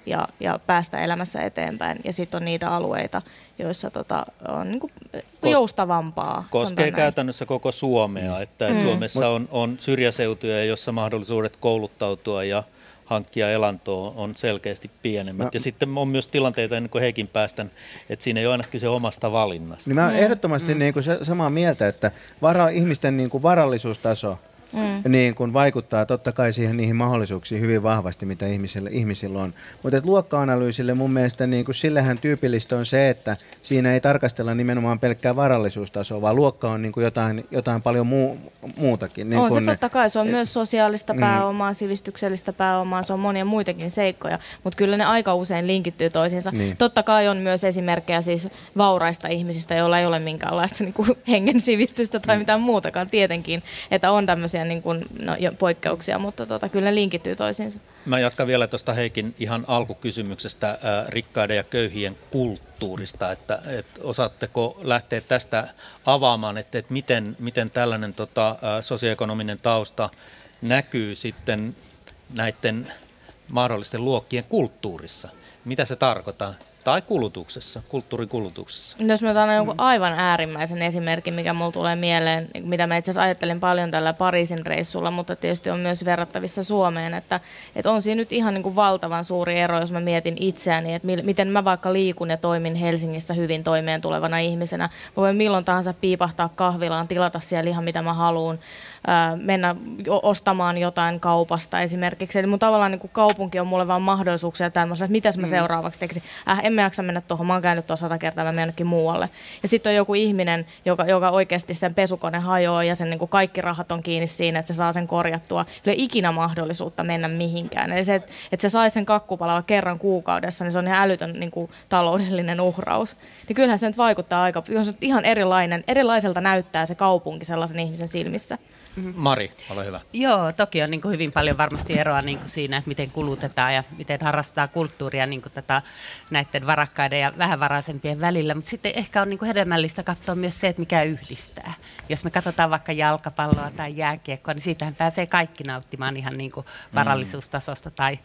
ja päästä elämässä eteenpäin. Ja sitten on niitä alueita, joissa on niin kuin joustavampaa. Koskee käytännössä koko Suomea, että Suomessa on syrjäseutuja, jossa mahdollisuudet kouluttautua ja hankkia elantoa on selkeästi pienemmät. Ja sitten on myös tilanteita, ennen kuin Heikin päästän, että siinä ei ole aina kyse omasta valinnasta. Niin mä olen ehdottomasti niin kuin samaa mieltä, että ihmisten niin kuin varallisuustaso niin kun vaikuttaa totta kai niihin mahdollisuuksiin hyvin vahvasti, mitä ihmisillä on. Mutta luokka-analyysille mun mielestä niin kun sillehän tyypillistä on se, että siinä ei tarkastella nimenomaan pelkkää varallisuustasoa, vaan luokka on niin kun jotain paljon muutakin. Niin on se totta kai, se on myös sosiaalista pääomaa, sivistyksellistä pääomaa, se on monia muitakin seikkoja, mutta kyllä ne aika usein linkittyy toisiinsa. Niin. Totta kai on myös esimerkkejä siis vauraista ihmisistä, joilla ei ole minkäänlaista niin kuin hengen sivistystä tai mitään muutakaan tietenkin, että on tämmöisiä niin kuin, poikkeuksia, mutta kyllä ne linkittyy toisiinsa. Mä jatkan vielä tuosta Heikin ihan alkukysymyksestä rikkaiden ja köyhien kulttuurista, että osaatteko lähteä tästä avaamaan, että miten tällainen sosioekonominen tausta näkyy sitten näiden mahdollisten luokkien kulttuurissa? Mitä se tarkoittaa? Tai kulutuksessa, kulttuurikulutuksessa. Jos me otan jonkun aivan äärimmäisen esimerkin, mikä mulle tulee mieleen, mitä mä itse asiassa ajattelin paljon tällä Pariisin reissulla, mutta tietysti on myös verrattavissa Suomeen, että on siinä nyt ihan niin kuin valtavan suuri ero, jos mä mietin itseäni, että miten mä vaikka liikun ja toimin Helsingissä hyvin toimeen tulevana ihmisenä. Mä voin milloin tahansa piipahtaa kahvilaan, tilata siellä ihan mitä mä haluan, mennä ostamaan jotain kaupasta esimerkiksi. Eli mun tavallaan niin kuin kaupunki on mulle vaan mahdollisuuksia tämmöisellä, että mitäs mä seuraavaksi tekisin. En mä jaksa mennä tuohon, mä oon käynyt tuossa 100 kertaa, mä menen jonnekin muualle. Ja sitten on joku ihminen, joka oikeasti sen pesukone hajoaa ja sen niin kuin kaikki rahat on kiinni siinä, että se saa sen korjattua. Ei ole ikinä mahdollisuutta mennä mihinkään. Eli se, että se saisi sen kakkupalaa kerran kuukaudessa, niin se on ihan älytön niin kuin taloudellinen uhraus. Niin kyllähän se nyt vaikuttaa aika, jos ihan erilaiselta näyttää se kaupunki sellaisen ihmisen silmissä. Mari, ole hyvä. Joo, toki on niin kuin hyvin paljon varmasti eroa niin kuin siinä, että miten kulutetaan ja miten harrastetaan kulttuuria niin kuin näiden varakkaiden ja vähävaraisempien välillä. Mutta sitten ehkä on niin kuin hedelmällistä katsoa myös se, että mikä yhdistää. Jos me katsotaan vaikka jalkapalloa tai jääkiekkoa, niin siitähän pääsee kaikki nauttimaan ihan niin kuin varallisuustasosta tai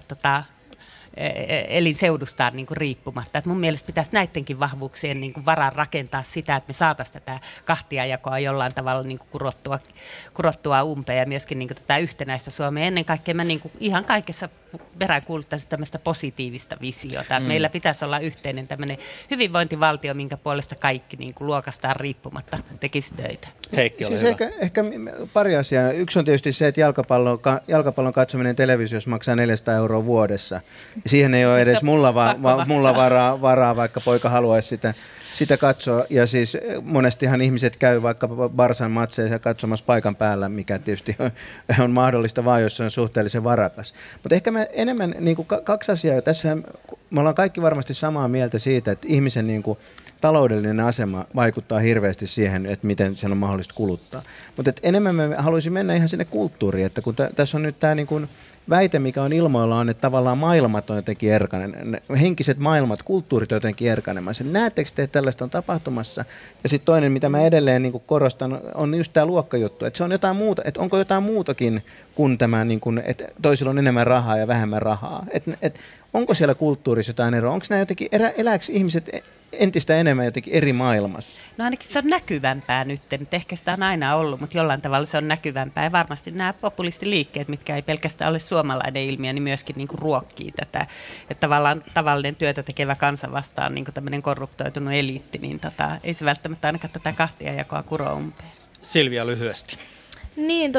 elinseudustaan niin kuin riippumatta. Et mun mielestä pitäisi näidenkin vahvuuksien niin kuin varaan rakentaa sitä, että me saataisiin tätä kahtiajakoa jollain tavalla niin kuin kurottua umpeen ja myöskin niin kuin tätä yhtenäistä Suomea. Ennen kaikkea mä niin kuin ihan kaikessa peräänkuuluttaisin tämmöistä positiivista visiota. Meillä pitäisi olla yhteinen tämmöinen hyvinvointivaltio, minkä puolesta kaikki niin kuin luokastaan riippumatta tekisi töitä. Heikki, ole siis hyvä. ehkä pari asiaa. Yksi on tietysti se, että jalkapallon katsominen televisiossa maksaa 400 € vuodessa. Siihen ei ole edes mulla varaa, vaikka poika haluaisi sitä katsoa. Ja siis monestihan ihmiset käy vaikka Barsan matseja katsomassa paikan päällä, mikä tietysti on mahdollista vaan, jos se on suhteellisen varakas. Mutta ehkä me enemmän niin kuin kaksi asiaa. Tässä me ollaan kaikki varmasti samaa mieltä siitä, että ihmisen niin kuin taloudellinen asema vaikuttaa hirveästi siihen, että miten sen on mahdollista kuluttaa. Mutta enemmän me haluaisin mennä ihan sinne kulttuuriin, että kun tässä on nyt tämä niin kuin väite, mikä on ilmoillaan, että tavallaan maailmat on jotenkin erkanen, henkiset maailmat, kulttuurit on jotenkin erkanemassa. Näettekö te, että tällaista on tapahtumassa? Ja sitten toinen, mitä mä edelleen niin kuin korostan, on just tämä luokkajuttu, että se on jotain muuta, että onko jotain muutakin kuin tämä, niin kuin, että toisilla on enemmän rahaa ja vähemmän rahaa. Onko siellä kulttuurissa jotain eroa? Onko nämä jotenkin, elääkö ihmiset entistä enemmän jotenkin eri maailmassa? No ainakin se on näkyvämpää nyt. Ehkä sitä on aina ollut, mutta jollain tavalla se on näkyvämpää. Ja varmasti nämä populistiliikkeet, mitkä ei pelkästään ole suomalainen ilmiö, niin myöskin niin kuin ruokkii tätä. Että tavallaan tavallinen työtä tekevä kansa vastaan niin kuin tämmöinen korruptoitunut eliitti, niin ei se välttämättä ainakaan tätä kahtiajakoa kuro umpeen. Silvia lyhyesti. Niin,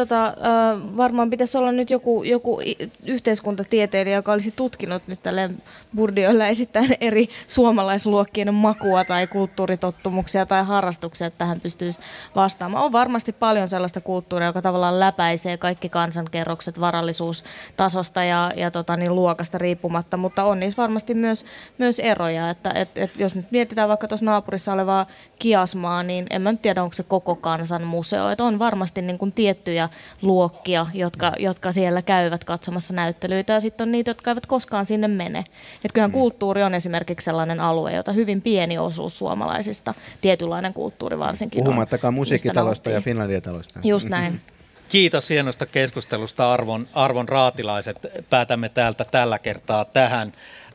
varmaan pitäisi olla nyt joku yhteiskuntatieteilijä, joka olisi tutkinut nyt tälleen Bourdieulla esittäen eri suomalaisluokkien makua tai kulttuuritottumuksia tai harrastuksia, että tähän pystyisi vastaamaan. On varmasti paljon sellaista kulttuuria, joka tavallaan läpäisee kaikki kansankerrokset varallisuustasosta ja luokasta riippumatta, mutta on niissä varmasti myös eroja. Että jos nyt mietitään vaikka tuossa naapurissa olevaa Kiasmaa, niin en mä nyt tiedä, onko se koko kansan museo. Että on varmasti niin kuin tiettyjä luokkia, jotka siellä käyvät katsomassa näyttelyitä, ja sitten on niitä, jotka eivät koskaan sinne mene. Että kyllähän kulttuuri on esimerkiksi sellainen alue, jota hyvin pieni osuus suomalaisista, tietynlainen kulttuuri varsinkin puhumattakaan musiikkitalosta ja Finlandia-talosta. Just näin. Kiitos hienosta keskustelusta, arvon raatilaiset. Päätämme täältä tällä kertaa tähän.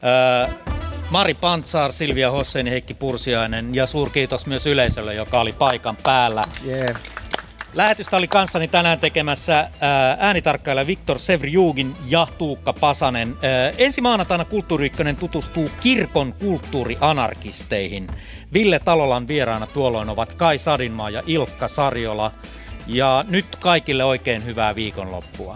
Mari Pantsar, Silvia Hossein, Heikki Pursiainen ja suurkiitos myös yleisölle, joka oli paikan päällä. Yeah. Lähetystä oli kanssani tänään tekemässä äänitarkkailija Viktor Sevrjugin ja Tuukka Pasanen. Ensi maanantaina Kulttuuri Ykkönen tutustuu kirkon kulttuurianarkisteihin. Ville Talolan vieraana tuolloin ovat Kai Sadinmaa ja Ilkka Sarjola. Ja nyt kaikille oikein hyvää viikonloppua.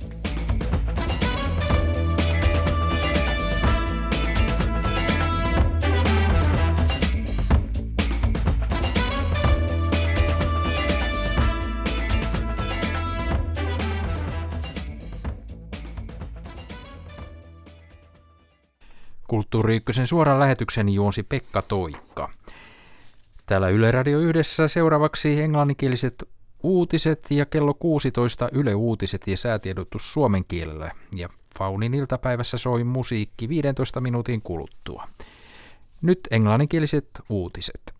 Kulttuuri Ykkösen suoran lähetyksen juonsi Pekka Toikka. Täällä Yle Radio 1 seuraavaksi englanninkieliset uutiset ja kello 16 Yle Uutiset ja säätiedotus suomen kielellä. Ja Faunin iltapäivässä soi musiikki 15 minuutin kuluttua. Nyt englanninkieliset uutiset.